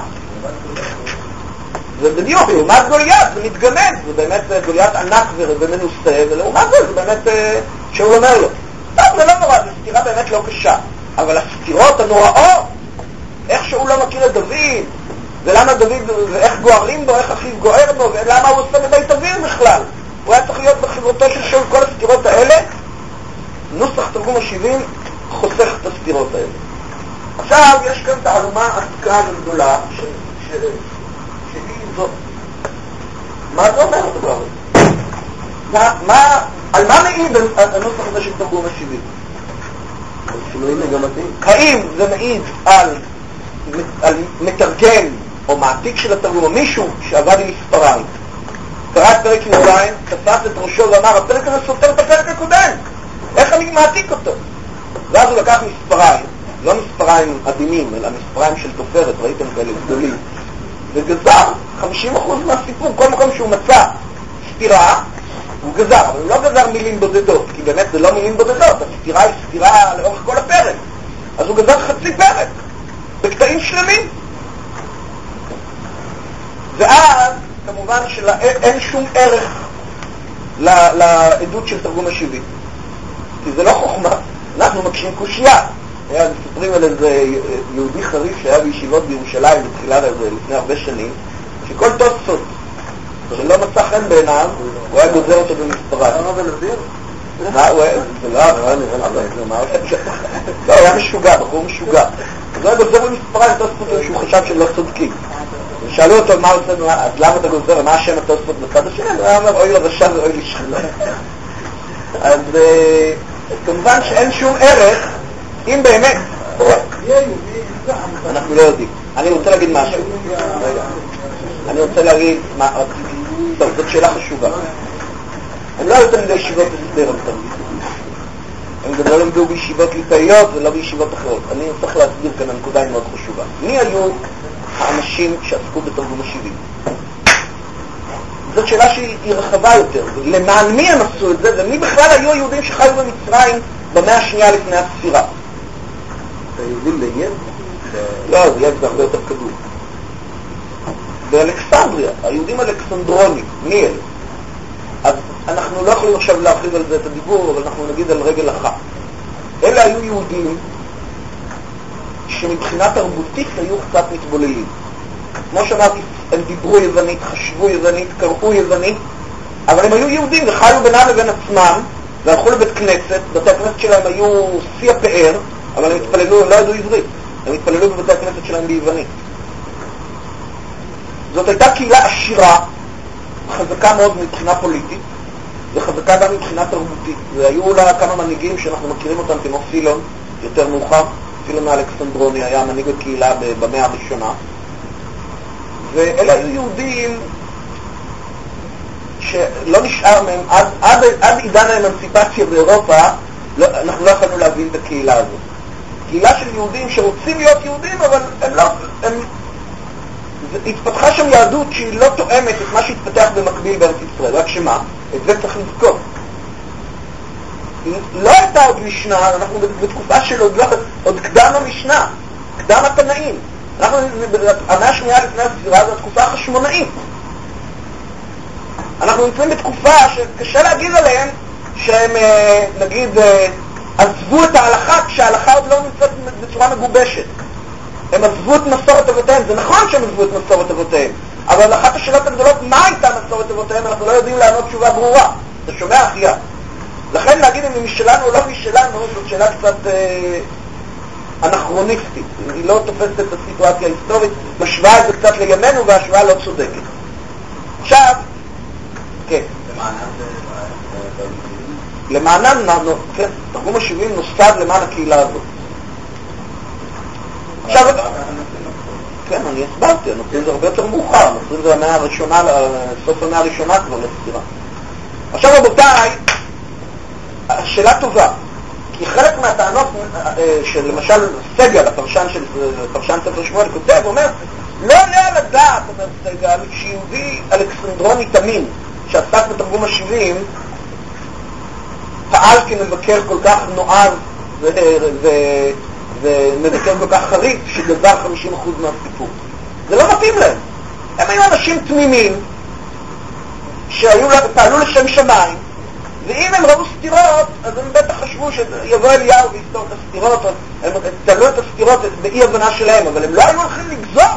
A: זה בדיוק, לעומת גוליית, זה מתגמד, זה באמת גוליית ענק ומנוסה, ולעומת זה באמת שאול אומר לו. טוב, זה לא נורא, זו סתירה באמת לא קשה, אבל הסתירות הנוראות, איך שאול לא מכיר את דוד, ולמה דוד, ואיך גוערים בו, איך אחיו גוער בו, ולמה הוא עושה בבית אוויר בכלל. הוא היה צריך להיות בחברתו של שאול, כל הסתירות האלה, נוסח תרגום ה-70 חוסך את הסתירות האלה. עכשיו יש כאן תעלומה עתיקה וגדולה שהיא זאת. מה זה אומר הדבר הזה? על מה מעיד הנוסח הזה של תרגום ה-70?
B: על שינויים מגמתיים.
A: האם זה מעיד על מתרגם או מעתיק של התרגום, או מישהו שעבד עם מספריים, קרא את פרק י"ז, תפס את ראשו ואמר, הפרק הזה סותר את הפרק הקודם, איך אני מעתיק אותו? ואז הוא לקח מספריים, לא מספריים עדינים, אלא מספריים של תופרת, ראיתם כאלה גדולים, וגזר 50% מהסיפור. כל מקום שהוא מצא סתירה, הוא גזר, אבל הוא לא גזר מילים בודדות, כי באמת זה לא מילים בודדות, הסתירה היא סתירה לאורך כל הפרק. אז הוא גזר חצי פרק, בקטעים שלמים. ואז, כמובן שאין שום ערך לעדות של תרגום ה-70. כי זה לא חוכמה, אנחנו מקשים קושייה. מספרים על איזה יהודי חריף שהיה בישיבות בירושלים בתחילת הזה לפני הרבה שנים, שכל תוספות שלא מצא חן בעיניו, הוא היה גוזר אותו במספריים.
B: למה בנביר?
A: מה הוא היה? זה לא הוא היה משוגע, בחור משוגע. אז הוא היה גוזר במספריים תוספות שהוא חשב שהם לא צודקים. ושאלו אותו מה עושה, אז למה אתה גוזר, מה השם התוספות בצד השני? הוא היה אומר, אוי לרשע ואוי לשכנה. אז כמובן שאין שום ערך אם באמת אנחנו לא יודעים. אני רוצה להגיד משהו. אני רוצה להגיד טוב, זאת שאלה חשובה. הם לא היו תלמידי ישיבות הסדר הם גם לא למדו בישיבות ליטאיות ולא בישיבות אחרות. אני צריך להסביר כאן, הנקודה היא מאוד חשובה. מי היו האנשים שעסקו בתרגום ה-70? זאת שאלה שהיא רחבה יותר. למען מי הם עשו את זה, ומי בכלל היו היהודים שחיו במצרים במאה השנייה לפני הספירה?
B: היהודים באייב?
A: לא, אייב זה הרבה יותר קדום. באלכסנדריה, היהודים אלכסנדרונים, מי אלה? אז אנחנו לא יכולים עכשיו להרחיב על זה את הדיבור, אבל אנחנו נגיד על רגל אחת. אלה היו יהודים שמבחינה תרבותית היו קצת מתבוללים. כמו שאמרתי, הם דיברו יוונית, חשבו יוונית, קראו יוונית, אבל הם היו יהודים וחיו בינם לבין עצמם, והלכו לבית כנסת, בתי הכנסת שלהם היו שיא הפאר, אבל הם התפללו, הם לא ידעו עברית, הם התפללו בבתי הכנסת שלהם ביוונית. זאת הייתה קהילה עשירה, חזקה מאוד מבחינה פוליטית, וחזקה גם מבחינה תרבותית. והיו לה כמה מנהיגים שאנחנו מכירים אותם כמו פילון, יותר מאוחר, פילון האלכסנדרוני היה מנהיג הקהילה במאה הראשונה, ואלה היו יהודים שלא נשאר מהם, עד עידן האמנסיפציה באירופה, אנחנו לא יכולנו להבין את הקהילה הזאת. קהילה של יהודים שרוצים להיות יהודים, אבל התפתחה שם יהדות שהיא לא תואמת את מה שהתפתח במקביל בארץ ישראל, רק שמה? את זה צריך לזכור. לא הייתה עוד משנה, אנחנו בתקופה של עוד קדם המשנה, קדם התנאים. המאה השנייה לפני הספירה זו התקופה החשמונאית. אנחנו נמצאים בתקופה שקשה להגיד עליהם שהם, נגיד, עזבו את ההלכה כשההלכה עוד לא נמצאת בצורה מגובשת. הם עזבו את מסורת אבותיהם. זה נכון שהם עזבו את מסורת אבותיהם, אבל אחת השאלות הגדולות, מה הייתה מסורת אבותיהם? אנחנו לא יודעים לענות תשובה ברורה. אתה שומע אחיה? לכן להגיד אם היא משלנו או לא משלנו, זאת שאלה קצת אנכרוניסטית. היא לא תופסת את הסיטואציה ההיסטורית, משוואה את זה קצת לימינו, והשוואה לא צודקת. עכשיו, כן. למענם, כן, תרגום ה-70 נוסד למען הקהילה הזאת. עכשיו, כן, אני הסברתי, הנוצרים זה הרבה יותר מאוחר, הנוצרים זה המאה הראשונה, סוף המאה הראשונה כבר לספירה. עכשיו רבותיי, השאלה טובה, כי חלק מהטענות של למשל סגל, הפרשן ספר שמואל, כותב, אומר, לא עולה על הדעת, אומר סגל, שיהודי אלכסנדרוני תמים, שעסק בתרגום ה-70, פעל כמבקר כל כך נועז ומבקר כל כך חריף, שגזר 50% מהסיפור. זה לא מתאים להם. הם היו אנשים תמימים, שפעלו לשם שמיים, ואם הם ראו סתירות, אז הם בטח חשבו שיבוא אליהו ויסתור את הסתירות, הם תלו את הסתירות באי הבנה שלהם, אבל הם לא היו הולכים לגזור.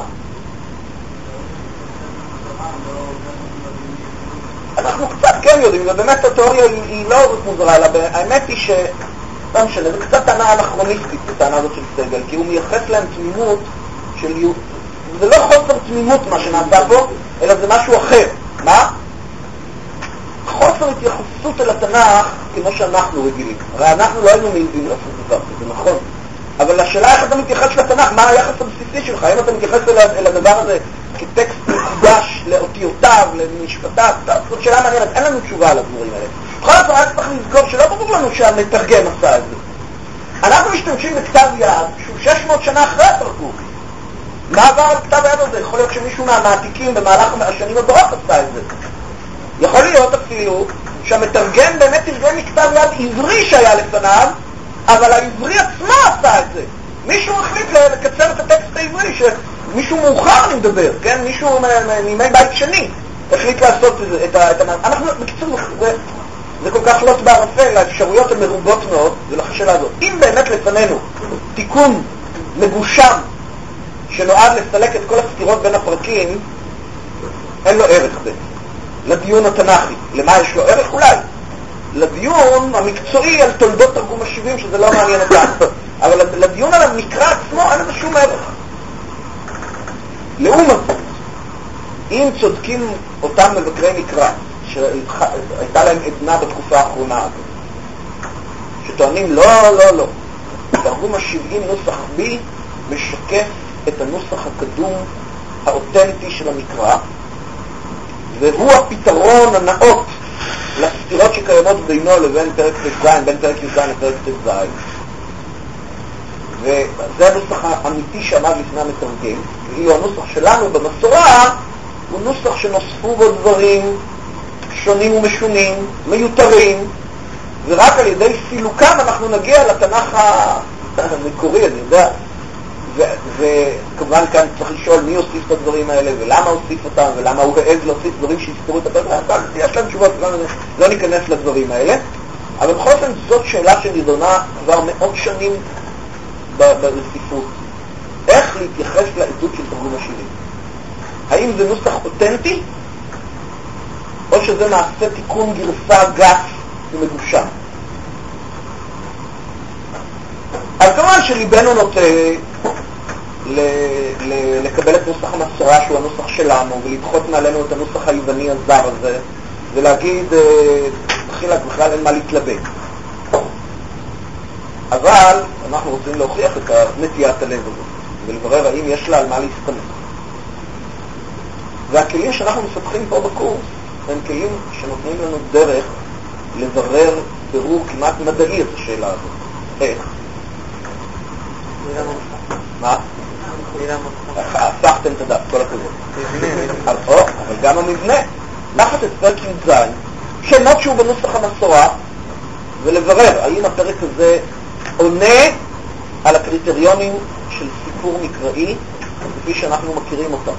A: אנחנו קצת כן יודעים, ובאמת התיאוריה היא לא מוזרה, אלא האמת היא ש... לא משנה, זה קצת טענה אנכרוניסטית, הטענה הזאת של סגל, כי הוא מייחס להם תמימות של... זה לא חוסר תמימות מה שנעשה פה, אלא זה משהו אחר. מה? חוסר התייחסות אל התנ"ך כמו שאנחנו רגילים. הרי אנחנו לא היינו מעיזים לעשות דבר, זה נכון. אבל השאלה איך אתה מתייחס לתנ"ך, מה היחס הבסיסי שלך? אם אתה מתייחס אל הדבר הזה כטקסט מקודש לאותיותיו, למשפטיו, זאת שאלה מעניינת, אין לנו תשובה על הדברים האלה. בכל זאת, רק צריך לזכור שלא ברור לנו שהמתרגם עשה את זה. אנחנו משתמשים בכתב יד שהוא 600 שנה אחרי התרגום. מה עבר על כתב היד הזה? יכול להיות שמישהו מהמעתיקים במהלך השנים הבאות עשה את זה. יכול להיות אפילו שהמתרגם באמת תרגם מכתב יד עברי שהיה לפניו, אבל העברי עצמו עשה את זה. מישהו החליט לקצר את הטקסט העברי, שמישהו מאוחר אני מדבר, כן? מישהו מימי בית שני החליט לעשות את אנחנו, בקיצור, זה כל כך לוט בערפל, האפשרויות הן מרובות מאוד, ולשאלה הזאת. אם באמת לפנינו תיקון מגושם שנועד לסלק את כל הסתירות בין הפרקים, אין לו ערך בעצם. לדיון התנ"כי. למה יש לו ערך? אולי. לדיון המקצועי על תולדות תרגום ה-70, שזה לא מעניין אותנו. אבל לדיון על המקרא עצמו אין לזה שום ערך. לעומת זאת, אם צודקים אותם מבקרי מקרא, שהייתה להם עדנה בתקופה האחרונה הזאת, שטוענים לא, תרגום ה-70 נוסח B משקף את הנוסח הקדום האותנטי של המקרא, והוא הפתרון הנאות לסתירות שקיימות בינו לבין פרק ט"ז, בין פרק י"ז לפרק ט"ז. וזה הנוסח האמיתי שעמד לפני המתרגם, ואילו הנוסח שלנו במסורה הוא נוסח שנוספו בו דברים שונים ומשונים, מיותרים, ורק על ידי סילוקם אנחנו נגיע לתנ"ך המקורי, אני יודע. וכמובן כאן צריך לשאול מי הוסיף את הדברים האלה ולמה הוסיף אותם ולמה הוא העז להוסיף דברים שיסתרו את הפרק. יש להם תשובות, לא ניכנס לדברים האלה, אבל בכל זאת זאת שאלה שנדונה כבר מאות שנים בספרות. איך להתייחס לעדות של תרגום ה-70? האם זה נוסח אותנטי או שזה מעשה תיקון גרסה גס ומגושם? אז כמובן שליבנו נוטה לקבל את נוסח המסורה שהוא הנוסח שלנו ולדחות מעלינו את הנוסח היווני הזר הזה ולהגיד תחילה בכלל אין מה להתלבט. אבל אנחנו רוצים להוכיח את נטיית הלב הזאת ולברר האם יש לה על מה להסתמך. והכלים שאנחנו מפתחים פה בקורס הם כלים שנותנים לנו דרך לברר ברור כמעט מדעי את השאלה הזאת. איך? מה? הפכתם את הדף, כל הכבוד. אבל גם המבנה. לקחת את פרק י"ז, שמות שהוא בנוסח המסורה, ולברר האם הפרק הזה עונה על הקריטריונים של סיפור מקראי, כפי שאנחנו מכירים אותם.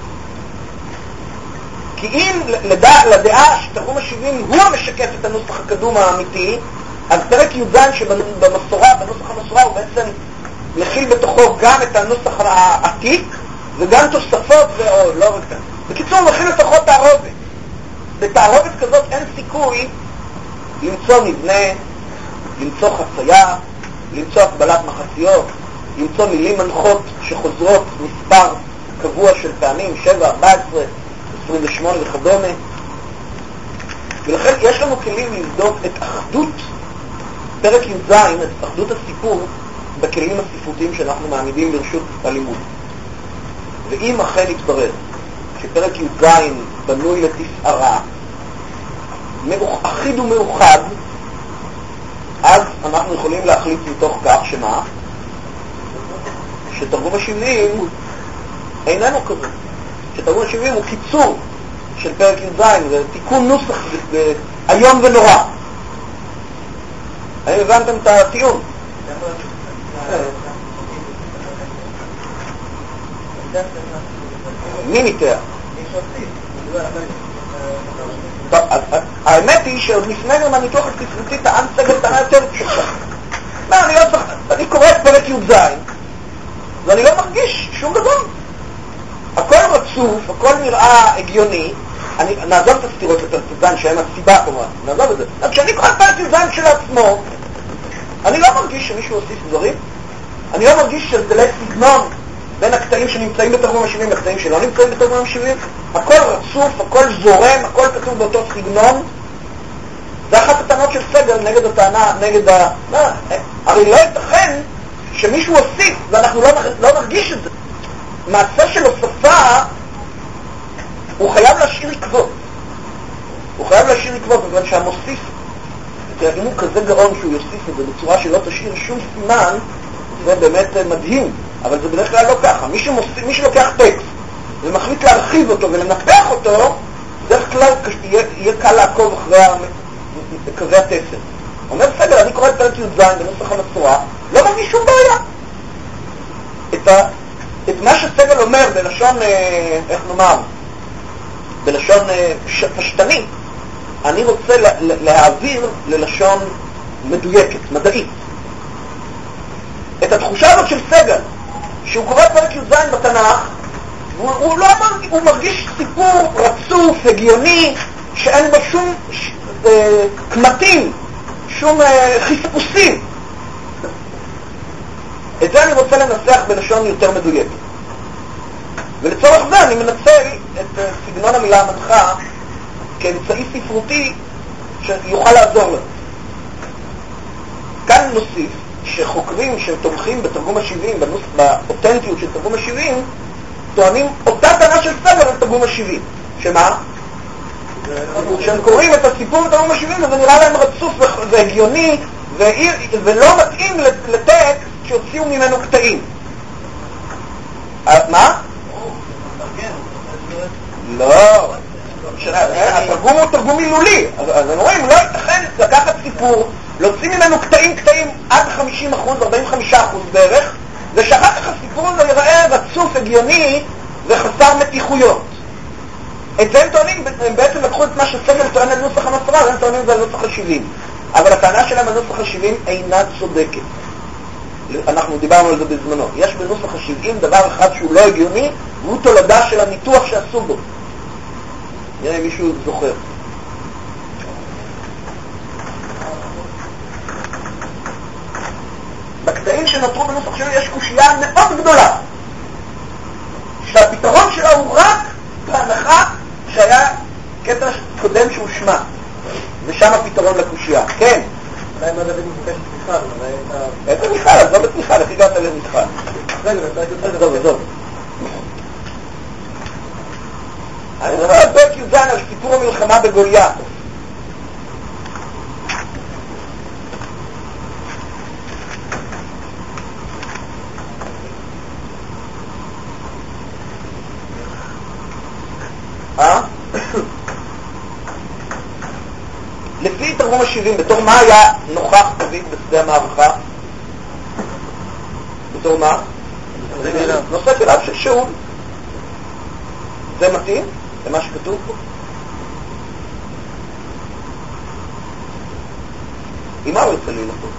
A: כי אם לדעה שתרגום ה-70 הוא המשקף את הנוסח הקדום האמיתי, אז פרק י"ז שבמסורה, בנוסח המסורה, הוא בעצם מכיל בתוכו גם את הנוסח העתיק וגם תוספות לא רק כאן. בקיצור, הוא מכיל לתוכו תערובת. בתערובת כזאת אין סיכוי למצוא מבנה, למצוא חצייה, למצוא הקבלת מחציות, למצוא מילים מנחות שחוזרות מספר קבוע של פעמים, 7, 14, 28 וכדומה. ולכן יש לנו כלים לבדוק את אחדות פרק י"ז, את אחדות הסיפור, בכלים הספרותיים שאנחנו מעמידים לרשות הלימוד. ואם אכן יתברר שפרק י"ז בנוי לתפארה, אחיד ומאוחד, אז אנחנו יכולים להחליט מתוך כך שמה? שתרגום ה-70 איננו כזה. שתרגום ה-70 הוא קיצור של פרק י"ז, זה תיקון נוסח היום ונורא. האם הבנתם את הטיעון? מי ניתח? האמת היא שעוד לפני גם הניתוח הספרותי טען סגל טענה יותר פשוטה. אני קורא את פרק י"ז ואני לא מרגיש שום דבר. הכל רצוף, הכל נראה הגיוני. נעזוב את הסתירות לתלתזן שהן הסיבה כמובן, נעזוב את זה. אבל כשאני קורא את פרק י"ז של עצמו, אני לא מרגיש שמישהו הוסיף דברים. אני לא מרגיש שזה סגנון בין הקטעים שנמצאים בתרגום ה-70 לקטעים שלא נמצאים בתרגום ה-70. הכל רצוף, הכל זורם, הכל כתוב באותו סגנון. זה אחת הטענות של סגל נגד הטענה, נגד הרי לא ייתכן שמישהו הוסיף ואנחנו לא נרגיש את זה. מעשה של הוספה הוא חייב להשאיר עקבות. הוא חייב להשאיר עקבות, בגלל שהמוסיף, אם הוא כזה גאון שהוא יוסיף את זה בצורה שלא תשאיר שום סימן, זה באמת מדהים. אבל זה בדרך כלל לא ככה. מי שלוקח טקסט ומחליט להרחיב אותו ולנפח אותו, דרך כלל יהיה קל לעקוב אחרי קווי התפר. אומר סגל, אני קורא את פרק י"ז בנוסח המסורה, לא מרגיש שום בעיה. את מה שסגל אומר בלשון, איך נאמר, בלשון פשטני, אני רוצה להעביר ללשון מדויקת, מדעית. את התחושה הזאת של סגל, שהוא קורא פרק י"ז בתנ"ך, הוא מרגיש סיפור רצוף, הגיוני, שאין בו שום קמטים, שום חספוסים. את זה אני רוצה לנסח בלשון יותר מדויקת. ולצורך זה אני מנצל את סגנון המילה המנחה כאמצעי ספרותי שיוכל לעזור לנו. כאן נוסיף שחוקרים שתומכים בתרגום ה-70, באותנטיות של תרגום ה-70, טוענים אותה טענה של סגל על תרגום ה-70. שמה? שהם קוראים את הסיפור בתרגום ה-70 וזה נראה להם רצוף והגיוני ולא מתאים לטקסט שהוציאו ממנו קטעים. מה? לא. התרגום הוא תרגום מילולי. אז הם רואים, לא ייתכן לקחת סיפור, להוציא ממנו קטעים עד 50%, 45% בערך, ושאחר כך הסיפור הזה ייראה רצוף, הגיוני וחסר מתיחויות. את זה הם טוענים, הם בעצם לקחו את מה שסגל טוען על נוסח המסורה, והם טוענים את זה על נוסח ה-70. אבל הטענה שלהם על נוסח ה-70 אינה צודקת. אנחנו דיברנו על זה בזמנו. יש בנוסח ה-70 דבר אחד שהוא לא הגיוני, והוא תולדה של הניתוח שעשו בו. נראה אם מישהו זוכר. בקטעים שנותרו בנוסח ה-70 יש קושייה מאוד גדולה. שלה הוא רק בהנחה שהיה קטע קודם שהוא שמע, ושם הפתרון לקושייה. כן.
B: אולי מה דוד מבקש מיכל?
A: איזה מיכל? אז לא במיכל, איך הגעת למיכל?
B: רגע,
A: עזוב. אני מדבר על פרק י"ז, על סיפור המלחמה בגוליית. לפי תרגום השירים, בתור מה היה נוכח דוד בשדה המערכה? בתור מה? נושא כליו של שאול. זה מתאים? זה מה שכתוב פה? עם מה הוא יצא לי לחוק?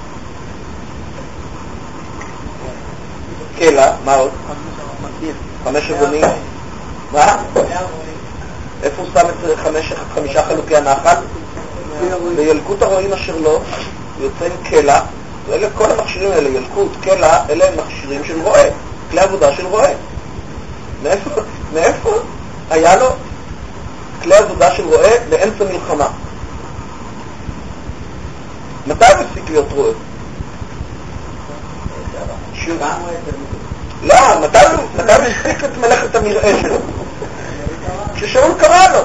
A: קלה, מה עוד? 5 אבנים. מה? איפה הוא שם את 5 חלוקי הנחל? בילקוט הרועים אשר לו, יוצא עם קלה, ואלה כל המכשירים האלה, ילקוט, קלה, אלה הם מכשירים של רועה, כלי עבודה של רועה. מאיפה היה לו כלי עבודה של רועה באמצע מלחמה? מתי הוא הפסיק להיות רועה? לא, מתי הוא הפסיק את מלאכת המרעה שלו? כששאול קרא לו.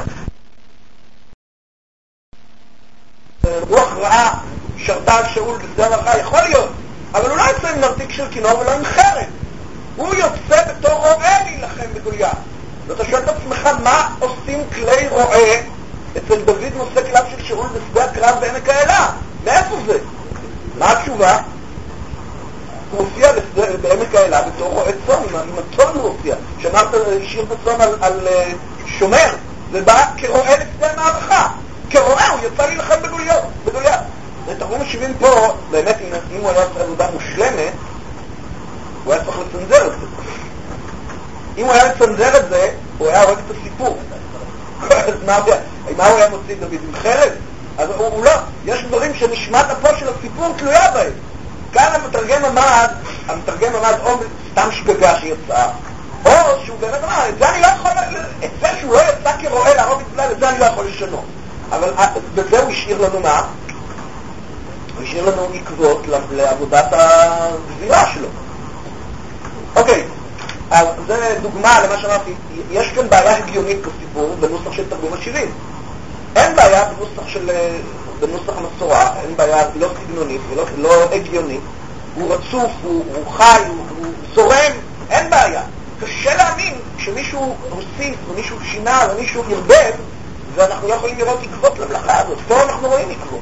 A: רוח רעה שרתה על שאול בשדה המערכה, יכול להיות, אבל הוא לא יוצא עם נרתיק של כינור ולא עם חרב. הוא יוצא בתור רועה להילחם בגוליית. ואתה שואל את עצמך, מה עושים כלי רועה אצל דוד נושא כליו של שאול בשדה הקרב בעמק האלה? מאיפה זה? מה התשובה? הוא הופיע בעמק האלה בתור רועה צאן, עם הצאן הוא הופיע. שמרת השאיר את הצאן על שומר, ובא כרועה לשדה המערכה. כרועה הוא יצא להילחם בגוליית. ותרגום ה-70 פה, באמת, אם הוא היה עושה עבודה מושלמת, הוא היה צריך לצנזר את זה. אם הוא היה לצנזר את זה, הוא היה הורג את הסיפור. אז מה הוא היה מוציא דוד עם חרב? אז הוא לא. יש דברים שנשמת אפו של הסיפור תלויה בהם. כאן המתרגם עמד או סתם שגגה שיצאה, או שהוא באמת אמר, את זה אני לא יכול, את זה שהוא לא יצא כרועה להרוג את זה, את זה אני לא יכול לשנות. אבל בזה הוא השאיר לנו מה? הוא השאיר לנו עקבות לעבודת הגבירה שלו. אוקיי, אז זה דוגמה למה שאמרתי. יש כאן בעיה הגיונית בסיפור בנוסח של תרגום השירים. אין בעיה בנוסח המסורה, אין בעיה לא סגנונית ולא הגיונית. הוא רצוף, הוא חי, הוא זורם, אין בעיה. קשה להאמין שמישהו הוסיף ומישהו שינה ומישהו ירבב, ואנחנו לא יכולים לראות עקבות למלאכה הזאת. פה אנחנו רואים עקבות.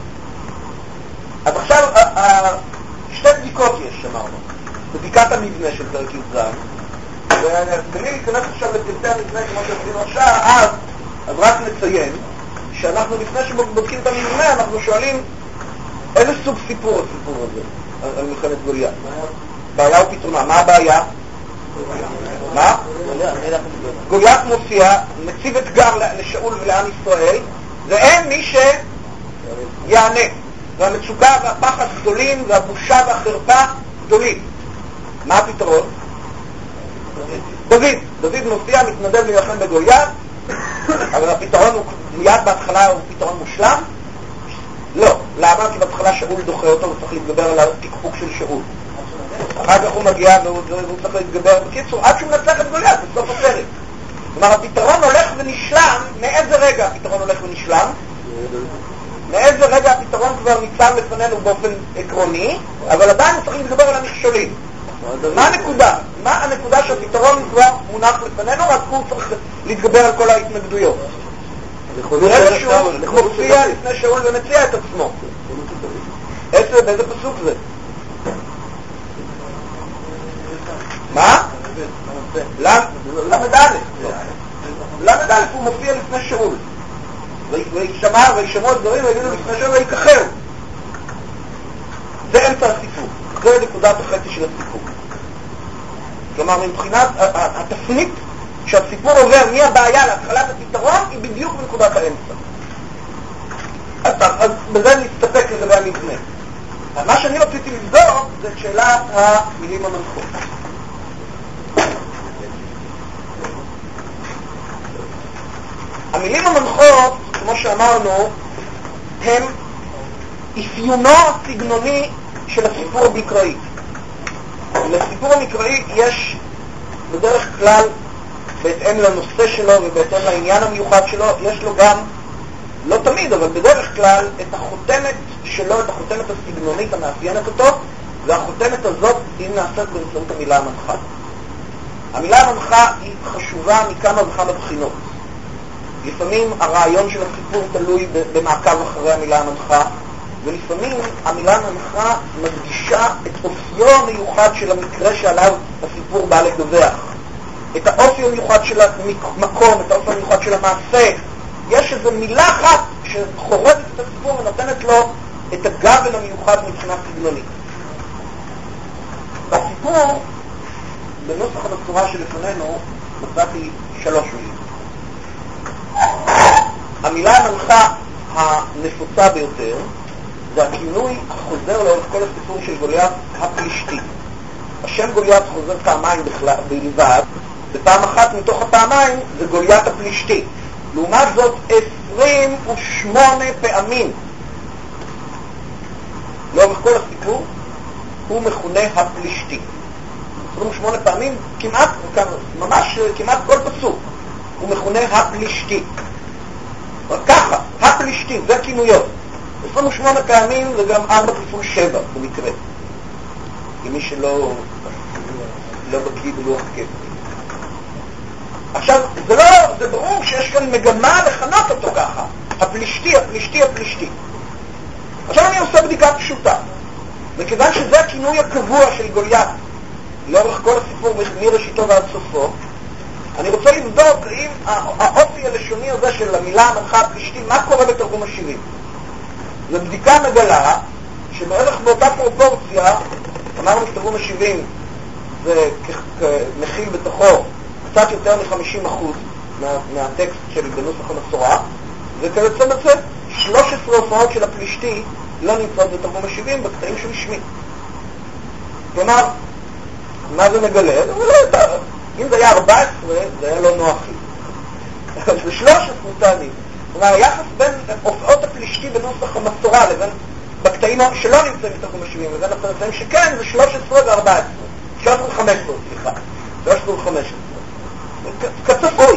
A: אז עכשיו, שתי בדיקות יש, אמרנו. בדיקת המבנה של פרק י"ז, ובלי להיכנס עכשיו לפרטי המבנה כמו שעשינו עכשיו, אז רק נציין שאנחנו לפני שבודקים את המבנה, אנחנו שואלים איזה סוג סיפור הסיפור הזה על מלחמת גוליית. בעיה ופתרונה. מה הבעיה? מה? גוליית מופיע, מציב אתגר לשאול ולעם ישראל, ואין מי שיענה. והמצוקה והפחד גדולים, והבושה והחרפה גדולים. מה הפתרון? דוד מופיע, מתנדב להילחם בגוליית, אבל הפתרון הוא מיד בהתחלה הוא פתרון מושלם? לא. למה? כי בהתחלה שאול דוחה אותו וצריך להתגבר על התקפוק של שאול. אחר כך הוא מגיע והוא צריך להתגבר. בקיצור, עד שהוא מנצח את גוליית בסוף הפרק. כלומר, הפתרון הולך ונשלם. מאיזה רגע הפתרון הולך ונשלם? מאיזה רגע הפתרון כבר ניצב לפנינו באופן עקרוני, אבל עדיין צריך להתגבר על המכשולים. מה הנקודה? מה הנקודה שהפתרון כבר מונח לפנינו, רק הוא צריך להתגבר על כל ההתנגדויות. ברגע שהוא מופיע לפני שאול ומציע את עצמו. באיזה פסוק זה? מה? למד א' הוא מופיע לפני שאול. וישמעו הדברים ויגידו לפני שאול ויקחהו. זה אמצע הסיפור. זה נקודת החצי של הסיפור. כלומר, מבחינת התפנית שהסיפור עובר מהבעיה להתחלת הפתרון היא בדיוק בנקודת האמצע. אז בזה נסתפק לגבי המבנה. מה שאני רציתי לבדוק זה את שאלת המילים המנחות. המילים המנחות, כמו שאמרנו, הם אפיונו הסגנוני של הסיפור המקראי. לסיפור המקראי יש בדרך כלל, בהתאם לנושא שלו ובהתאם לעניין המיוחד שלו, יש לו גם, לא תמיד, אבל בדרך כלל, את החותמת שלו, את החותמת הסגנונית המאפיינת אותו, והחותמת הזאת היא נעשית באמצעות המילה המנחה. המילה המנחה היא חשובה מכמה וכמה בחינות. לפעמים הרעיון של הסיפור תלוי במעקב אחרי המילה המנחה, ולפעמים המילה המנחה מדגישה את אופיו המיוחד של המקרה שעליו הסיפור בא לדווח. את האופי המיוחד של המקום, את האופי המיוחד של המעשה. יש איזו מילה אחת שחורזת את הסיפור ונותנת לו את הגוון המיוחד מבחינה סגנונית. בסיפור, בנוסח הבצורה שלפנינו, מצאתי 3 מילים. המילה המנחה הנפוצה ביותר זה הכינוי החוזר לאורך כל הסיפור של גוליית הפלישתי. השם גוליית חוזר פעמיים בלבד, ופעם אחת מתוך הפעמיים זה גוליית הפלישתי. לעומת זאת 28 פעמים לאורך כל הסיפור הוא מכונה הפלישתי. 28 פעמים, ממש כמעט כל פסוק הוא מכונה הפלישתי. ככה, הפלישתי, זה כינויות. 28 פעמים זה גם 4 כפול 7 במקרה. למי שלא בקיא בלוח כסף. עכשיו, זה ברור שיש כאן מגמה לכנות אותו ככה. הפלישתי, הפלישתי, הפלישתי. עכשיו אני עושה בדיקה פשוטה. וכיוון שזה הכינוי הקבוע של גוליית, לאורך כל הסיפור מראשיתו ועד סופו, אני רוצה לבדוק אם האופי הלשוני הזה של המילה המנחה הפלישתי, מה קורה בתרגום ה-70. ובדיקה מגלה שבערך באותה פרופורציה, אמרנו שתרגום ה-70 זה מכיל בתוכו קצת יותר מ-50% מהטקסט של בנוסח המסורה, וכיוצא בזה 13 הופעות של הפלישתי לא נמצאות בתרגום ה-70 בקטעים של שמי. כלומר, מה זה מגלה? אם זה היה 14, זה היה לא נוח לי. אבל זה 13 פעמים. כלומר, היחס בין הופעות הפלישתי בנוסח המסורה לבין בקטעים שלא נמצאים בתרגום ה-70 לבין הקטעים שכן, זה 13 ו-14. 13 ו-15, סליחה. 13 ו-15. כצפוי.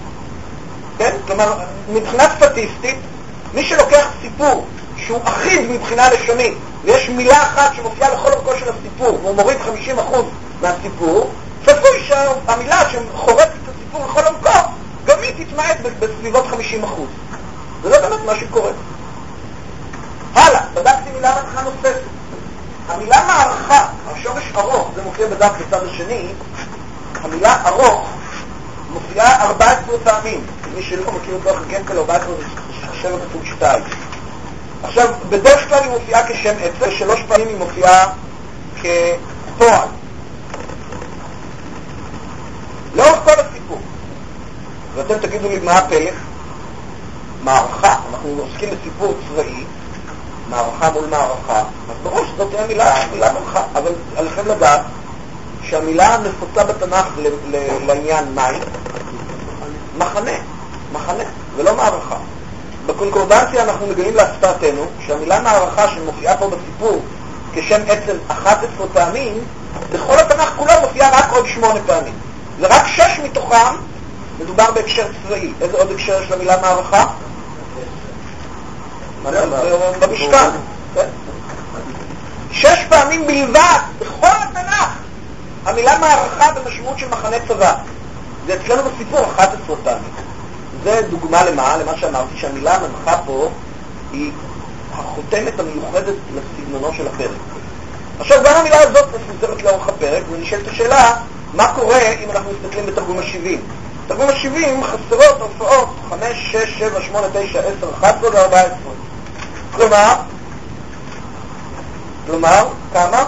A: כן? כלומר, מבחינה סטטיסטית, מי שלוקח סיפור שהוא אחיד מבחינה לשונית, ויש מילה אחת שמופיעה לכל אורכו של הסיפור, והוא מוריד 50% מהסיפור, צפוי שהמילה שחורצת את הסיפור לכל אורכו, גם היא תתמעט בסביבות 50%. זה לא באמת מה שקורה. הלאה, בדקתי מילה מערכה נוספת. המילה מערכה, השורש ארוך, זה מופיע בדף בצד השני, המילה ארוך מופיעה 14 פעמים. מי שלא מכיר אותו אחרי כאלה, 14 זה 7 כפול 2. עכשיו, בדרך כלל היא מופיעה כשם עצר, 3 פעמים היא מופיעה כפועל. לאורך כל הסיפור. ואתם תגידו לי מה הפלך? מערכה. אנחנו עוסקים בסיפור צבאי, מערכה מול מערכה. אז ברור שזאת תהיה מילה מנחה. אבל עליכם לדעת שהמילה הנפוצה בתנ"ך לעניין מים, מחנה, ולא מערכה. בקונקורדנציה אנחנו מגלים להפתעתנו שהמילה מערכה שמופיעה פה בסיפור כשם עצם 11 פעמים, בכל התנ"ך כולו מופיעה רק עוד 8 פעמים. ורק 6 מתוכם מדובר בהקשר צבאי. איזה עוד הקשר יש למילה מערכה? במשכן. 6 פעמים בלבד בכל התנ"ך המילה מערכה במשמעות של מחנה צבא. זה אצלנו בסיפור 11 פעמים. זה דוגמה למה שאמרתי, שהמילה המנחה פה היא החותמת המיוחדת לסגנונו של הפרק. עכשיו גם המילה הזאת מפוזרת לאורך הפרק, ונשאלת השאלה, מה קורה אם אנחנו מסתכלים בתרגום ה-70? בתרגום ה-70 חסרות הופעות 5, 6, 7, 8, 9, 10, 11 ו-14. כלומר, כמה?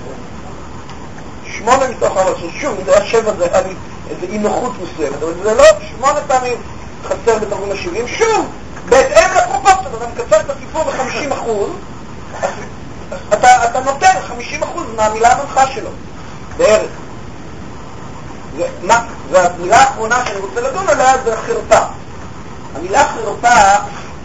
A: 8 מתוך 14. שוב, אם זה היה 7 זה היה לי איזו אי נוחות מסוימת, אבל זה לא 8 פעמים חסר בתרגום ה-70. שוב, בהתאם לפרופורציה, אתה מקצר את הסיפור ב-50%, אתה נותן 50% מהמילה המנחה שלו, בערך. והמילה האחרונה שאני רוצה לדון עליה זה החרפה. המילה חרפה,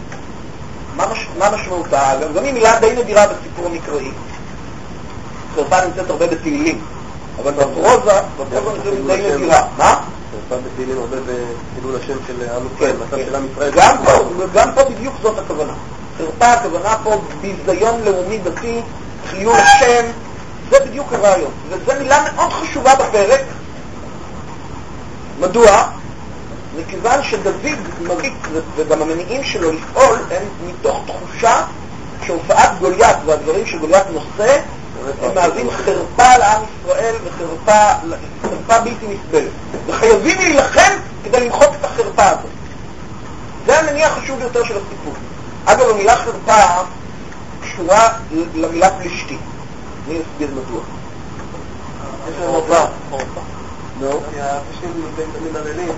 A: מה משמעותה? גם היא מילה די נדירה בסיפור המקראי. חרפה נמצאת הרבה בתהילים, אבל בפרוזה נמצאת די נדירה. מה?
C: חרפה בתהילים הרבה בחילול השם של אלוקי, מצב של עם ישראל.
A: גם פה בדיוק זאת הכוונה. חרפה, הכוונה פה ביזיון לאומי דתי, חילול השם, זה בדיוק הרעיון. וזו מילה מאוד חשובה בפרק. מדוע? מכיוון שדוד מריק וגם המניעים שלו לפעול הם מתוך תחושה שהופעת גוליית והדברים שגוליית נושא הם מהווים חרפה לעם ישראל וחרפה בלתי נסבלת. וחייבים להילחם כדי למחוק את החרפה הזאת. זה המניע החשוב ביותר של הסיפור. אגב, המילה חרפה קשורה למילה פלישתי. אני אסביר מדוע.
C: יש לנו מובע. נו? כי הפלישתים נמצאים תמיד עללים,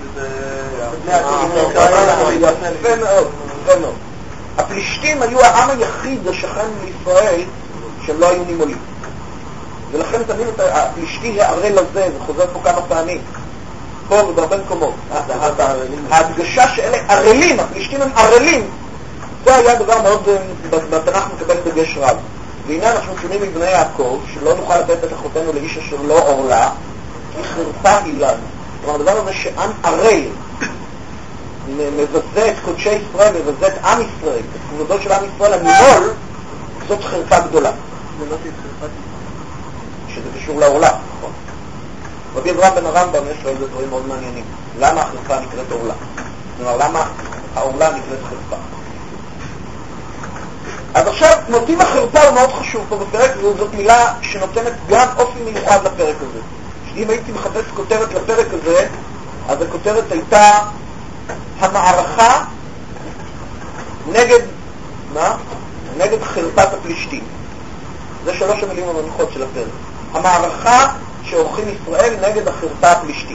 A: יפה מאוד. הפלישתים היו העם היחיד השכן לישראל שהם לא היו נימולים. ולכן תמיד הפלישתי הערל הזה, זה חוזר פה כמה פעמים, פה ובהרבה מקומות. ההדגשה שאלה ערלים, הפלישתים הם ערלים, זה היה דבר מאוד, בתנ"ך מקבל דגש רב. והנה אנחנו שומעים מבני יעקב, שלא נוכל לתת את אחותינו לאיש אשר לא עורלה, כי חרפה היא לנו. כלומר, הדבר הזה שעם ערל מבזה את קודשי ישראל, מבזה את עם ישראל, את כבודו של עם ישראל, הנימול, זאת חרפה גדולה. שזה קשור לעורלה, נכון? רבי אברהם בן הרמב"ם יש לו איזה דברים מאוד מעניינים. למה החרפה נקראת עורלה? כלומר, למה העורלה נקראת חרפה? אז עכשיו, מוטיב החרפה הוא מאוד חשוב פה בפרק, וזאת מילה שנותנת גם אופי מיוחד לפרק הזה. אם הייתי מחפש כותרת לפרק הזה, אז הכותרת הייתה המערכה נגד, מה? נגד חרפת הפלישתים. זה שלוש המילים המנחות של הפרק. המערכה שעורכים ישראל נגד החרפה הפלישתית.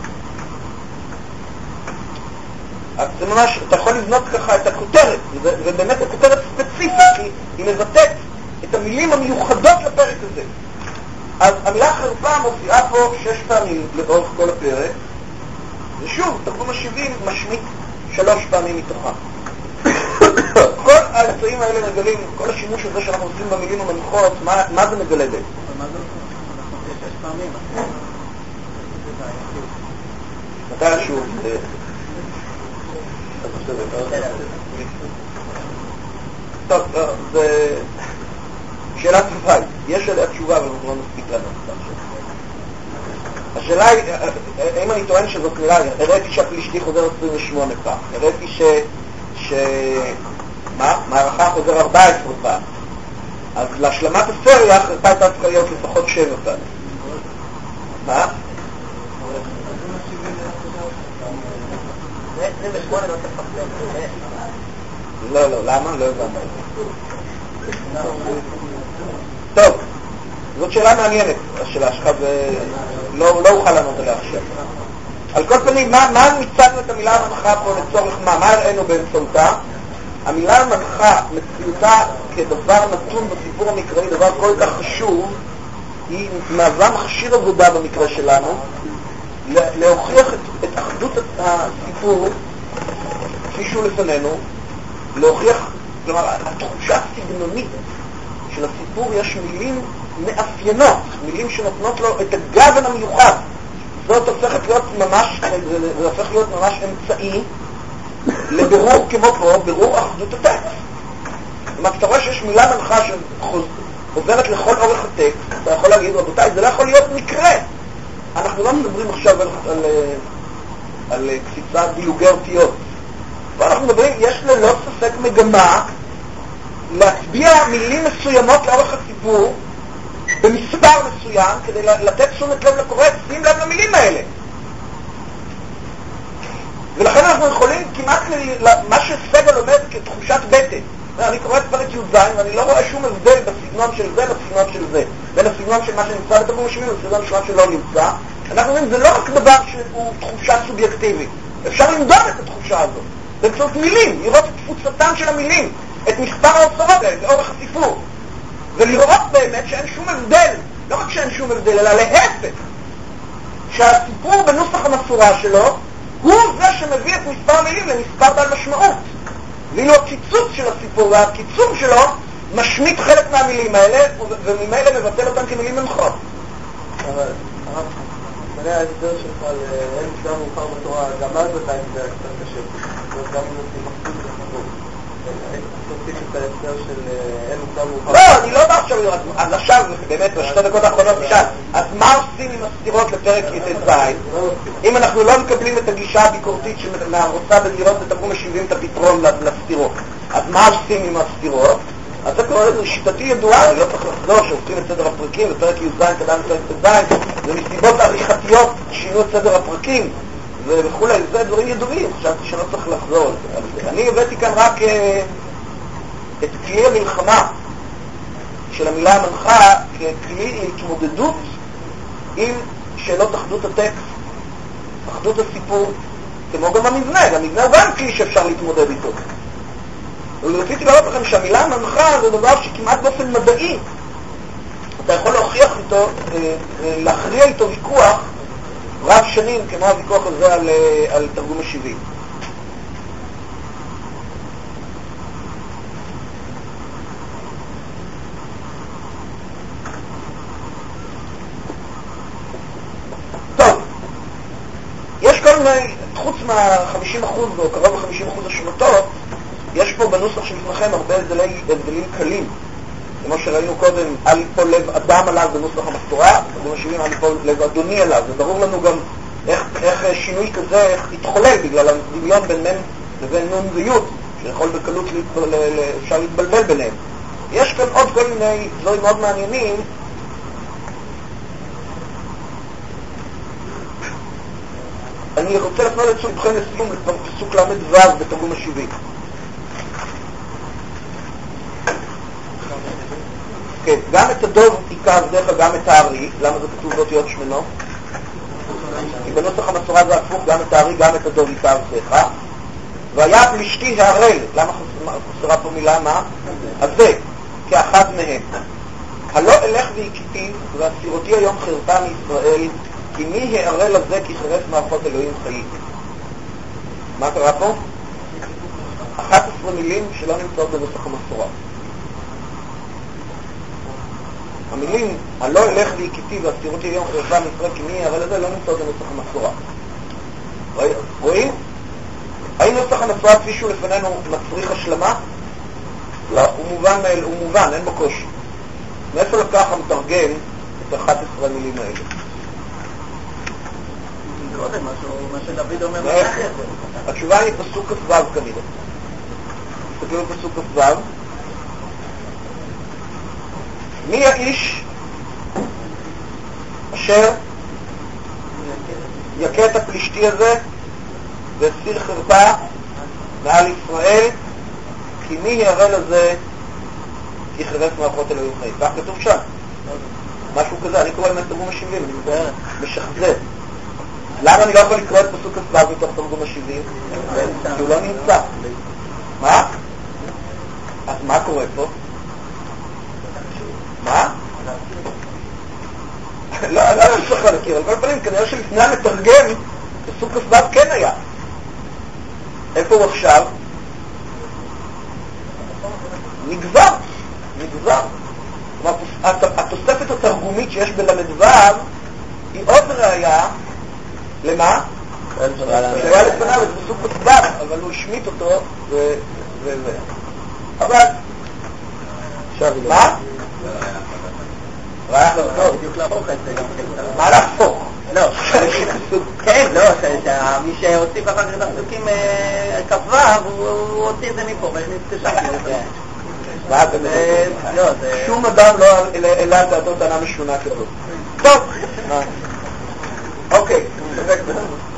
A: אז זה ממש, אתה יכול לבנות ככה את הכותרת, ובאמת הכותרת ספציפית, כי היא מבטאת את המילים המיוחדות לפרק הזה. אז המילה חרפה מופיעה פה 6 פעמים לאורך כל הפרק, ושוב, תרגום ה-70 משמיט 3 פעמים מתוכם. כל האמצעים האלה מגלים, כל השימוש הזה שאנחנו עושים במילים המנחות, מה זה מגלה בעצם?
B: מה זה מופיע 6 פעמים?
A: מתי שוב? טוב, זה שאלה טובה. יש עליה תשובה, אבל אנחנו לא נספיק לנו. השאלה היא, אם אני טוען שזאת מילה, הראיתי שהפלישתי חוזר 28 פעם. הראיתי מערכה חוזר 14 פעם. אז להשלמת הסריה, החרפה הייתה צריכה להיות לפחות 7 פעמים. מה?
B: 28 לא תפחד.
A: לא, למה? לא הבנתי. טוב, זאת שאלה מעניינת, השאלה שלך, לא אוכל לענות עליה עכשיו. על כל פנים, מה מצאנו את המילה המנחה פה לצורך מה הראינו באמצעותה? המילה המנחה, מציאותה כדבר נתון בסיפור המקראי, דבר כל כך חשוב, היא מהווה מכשיר עבודה במקרה שלנו, להוכיח את אחדות הסיפור כפי שהוא לפנינו, להוכיח, כלומר, התחושה הסגנונית של הסיפור, יש מילים מאפיינות, מילים שנותנות לו את הגוון המיוחד. זאת הופכת להיות ממש, זה הופך להיות ממש אמצעי לבירור כמו פה, בירור אחדות הטקסט. כלומר, כשאתה רואה שיש מילה מנחה שעוברת לכל אורך הטקסט, אתה יכול להגיד, רבותיי, זה לא יכול להיות מקרה. אנחנו לא מדברים עכשיו על קפיצה דילוגי אותיות. ואנחנו מדברים, יש ללא ספק מגמה להצביע מילים מסוימות לאורך הסיפור במספר מסוים כדי לתת תשומת לב לקורא, שים לב למילים האלה. ולכן אנחנו יכולים כמעט מה שסגל אומר כתחושת בטן. אני קורא את פרק י"ז ואני לא רואה שום הבדל בסגנון של זה לסגנון של זה, בין הסגנון של מה שנמצא בתרגום ה-70 לסגנון של מה שלא נמצא. אנחנו אומרים, זה לא רק דבר שהוא תחושה סובייקטיבית, אפשר למדוד את התחושה הזאת באמצעות מילים, לראות את תפוצתם של המילים, את מספר האוצרות האלה לאורך הסיפור, ולראות באמת שאין שום הבדל, לא רק שאין שום הבדל, אלא להפך, שהסיפור בנוסח המסורה שלו הוא זה שמביא את מספר המילים למספר בעל משמעות. ואילו הקיצוץ של הסיפור והקיצור שלו משמיט חלק מהמילים האלה, וממילא מבטל אותם כמילים מנחות.
C: אבל מלא ההסבר שלך על אין מספר מאוחר בתורה, גם אז עדיין זה קצת קשה. גם אם זה מחזיק לחיבור. איך תוסיף את ההסבר של אין מספר מאוחר?
A: לא, אני לא יודע עכשיו, אז עכשיו, באמת, בשתי דקות האחרונות נשאל, אז מה עושים עם הסתירות לפרק י"ז? אם אנחנו לא מקבלים את הגישה הביקורתית שמרוצה בדירות ותרגום משיבים את הפתרון לסתירות, אז מה עושים עם הסתירות? אז זה כבר שיטתי ידועה, אני לא צריך לחזור, שהופכים את סדר הפרקים, ופרק י"ז קדם לפרק י"ז, זה מסיבות עריכתיות שינו את סדר הפרקים, וכו', זה דברים ידועים, חשבתי שלא צריך לחזור על זה. אני הבאתי כאן רק את כלי המלחמה של המילה המנחה ככלי להתמודדות עם שאלות אחדות הטקסט, אחדות הסיפור, כמו גם המבנה הוא גם כלי שאפשר להתמודד איתו. ורציתי להראות לכם שהמילה המנחה זה דבר שכמעט באופן מדעי אתה יכול להוכיח איתו, להכריע איתו ויכוח רב שנים, כמו הוויכוח הזה על תרגום משיבים. טוב, יש כל מיני, חוץ מה-50% או קרוב ל-50% השמטות, יש פה בנוסח שלפניכם הרבה הבדלים קלים. כמו שראינו קודם, אל יפול לב אדם עליו בנוסח המסורה, זה משיבים אל יפול לב אדוני עליו. זה ברור לנו גם איך שינוי כזה התחולל בגלל הדמיון בין מם לבין נון ויוד, שיכול בקלות אפשר להתבלבל ביניהם. יש כאן עוד כל מיני דברים מאוד מעניינים. אני רוצה לפנות את תשומת לסיום לפסוק ל"ו בתרגום משיבים. כן, גם את הדוב עיקר בדרך כלל גם את הארי. למה זה כתוב באותיות שמנות? כי בנוסח המסורה זה הפוך, גם את הארי, גם את הדוב עיקר בדרך. והיה פלישתי הערל. למה חסרה פה מילה מה? אז זה, כאחד מהם. הלא אלך והכיתי, והסירותי היום חרפה מישראל, כי מי הערל הזה כי חרף מערכות אלוהים חיים. מה קרה פה? 11 מילים שלא נמצאות בנוסח המסורה. המילים הלא אלך והכיתי והסירותי היום חרפה מישראל כי מי הערל הזה לא נמצאות בנוסח המסורה. רואים? האם נוסח המסורה כפי שהוא לפנינו מצריך השלמה? לא, הוא מובן, אין בו קושי. מאיפה לקח המתרגם את 11 המילים האלה?
B: מה שדוד אומר
A: מאיפה? התשובה היא פסוק כ"ו כנראה. תסתכלו בפסוק כ"ו. מי האיש אשר יכה את הפלישתי הזה והסיר חרפה מעל ישראל, כי מי הערל הזה כי חרף מערכות אלוהים חיים. כך כתוב שם. משהו כזה, אני קורא להם תרגום משיבים, אני משחזר. למה אני לא יכול לקרוא את פסוק כ"ו מתוך תרגום משיבים? כי הוא לא נמצא. מה? אז מה קורה פה? מה? לא צריך להכיר, על כל פנים כנראה שלפני המתרגם פסוק כ"ו כן היה. איפה הוא עכשיו? נגזר. התוספת התרגומית שיש בל"ו היא עוד ראיה למה? שהיה לפניו את פסוק כ"ו, אבל הוא השמיט אותו אבל מה? ראיה לחזור.
B: בדיוק להפוך את זה גם כן.
A: מה להפוך?
B: לא, כן, לא, מי שהוסיף אחר כך את הפסוקים כ"ו, הוא הוציא את זה מפה, ונתקשרתי לזה.
A: שום אדם לא העלה את דעתו טענה משונה כזאת. טוב, אוקיי,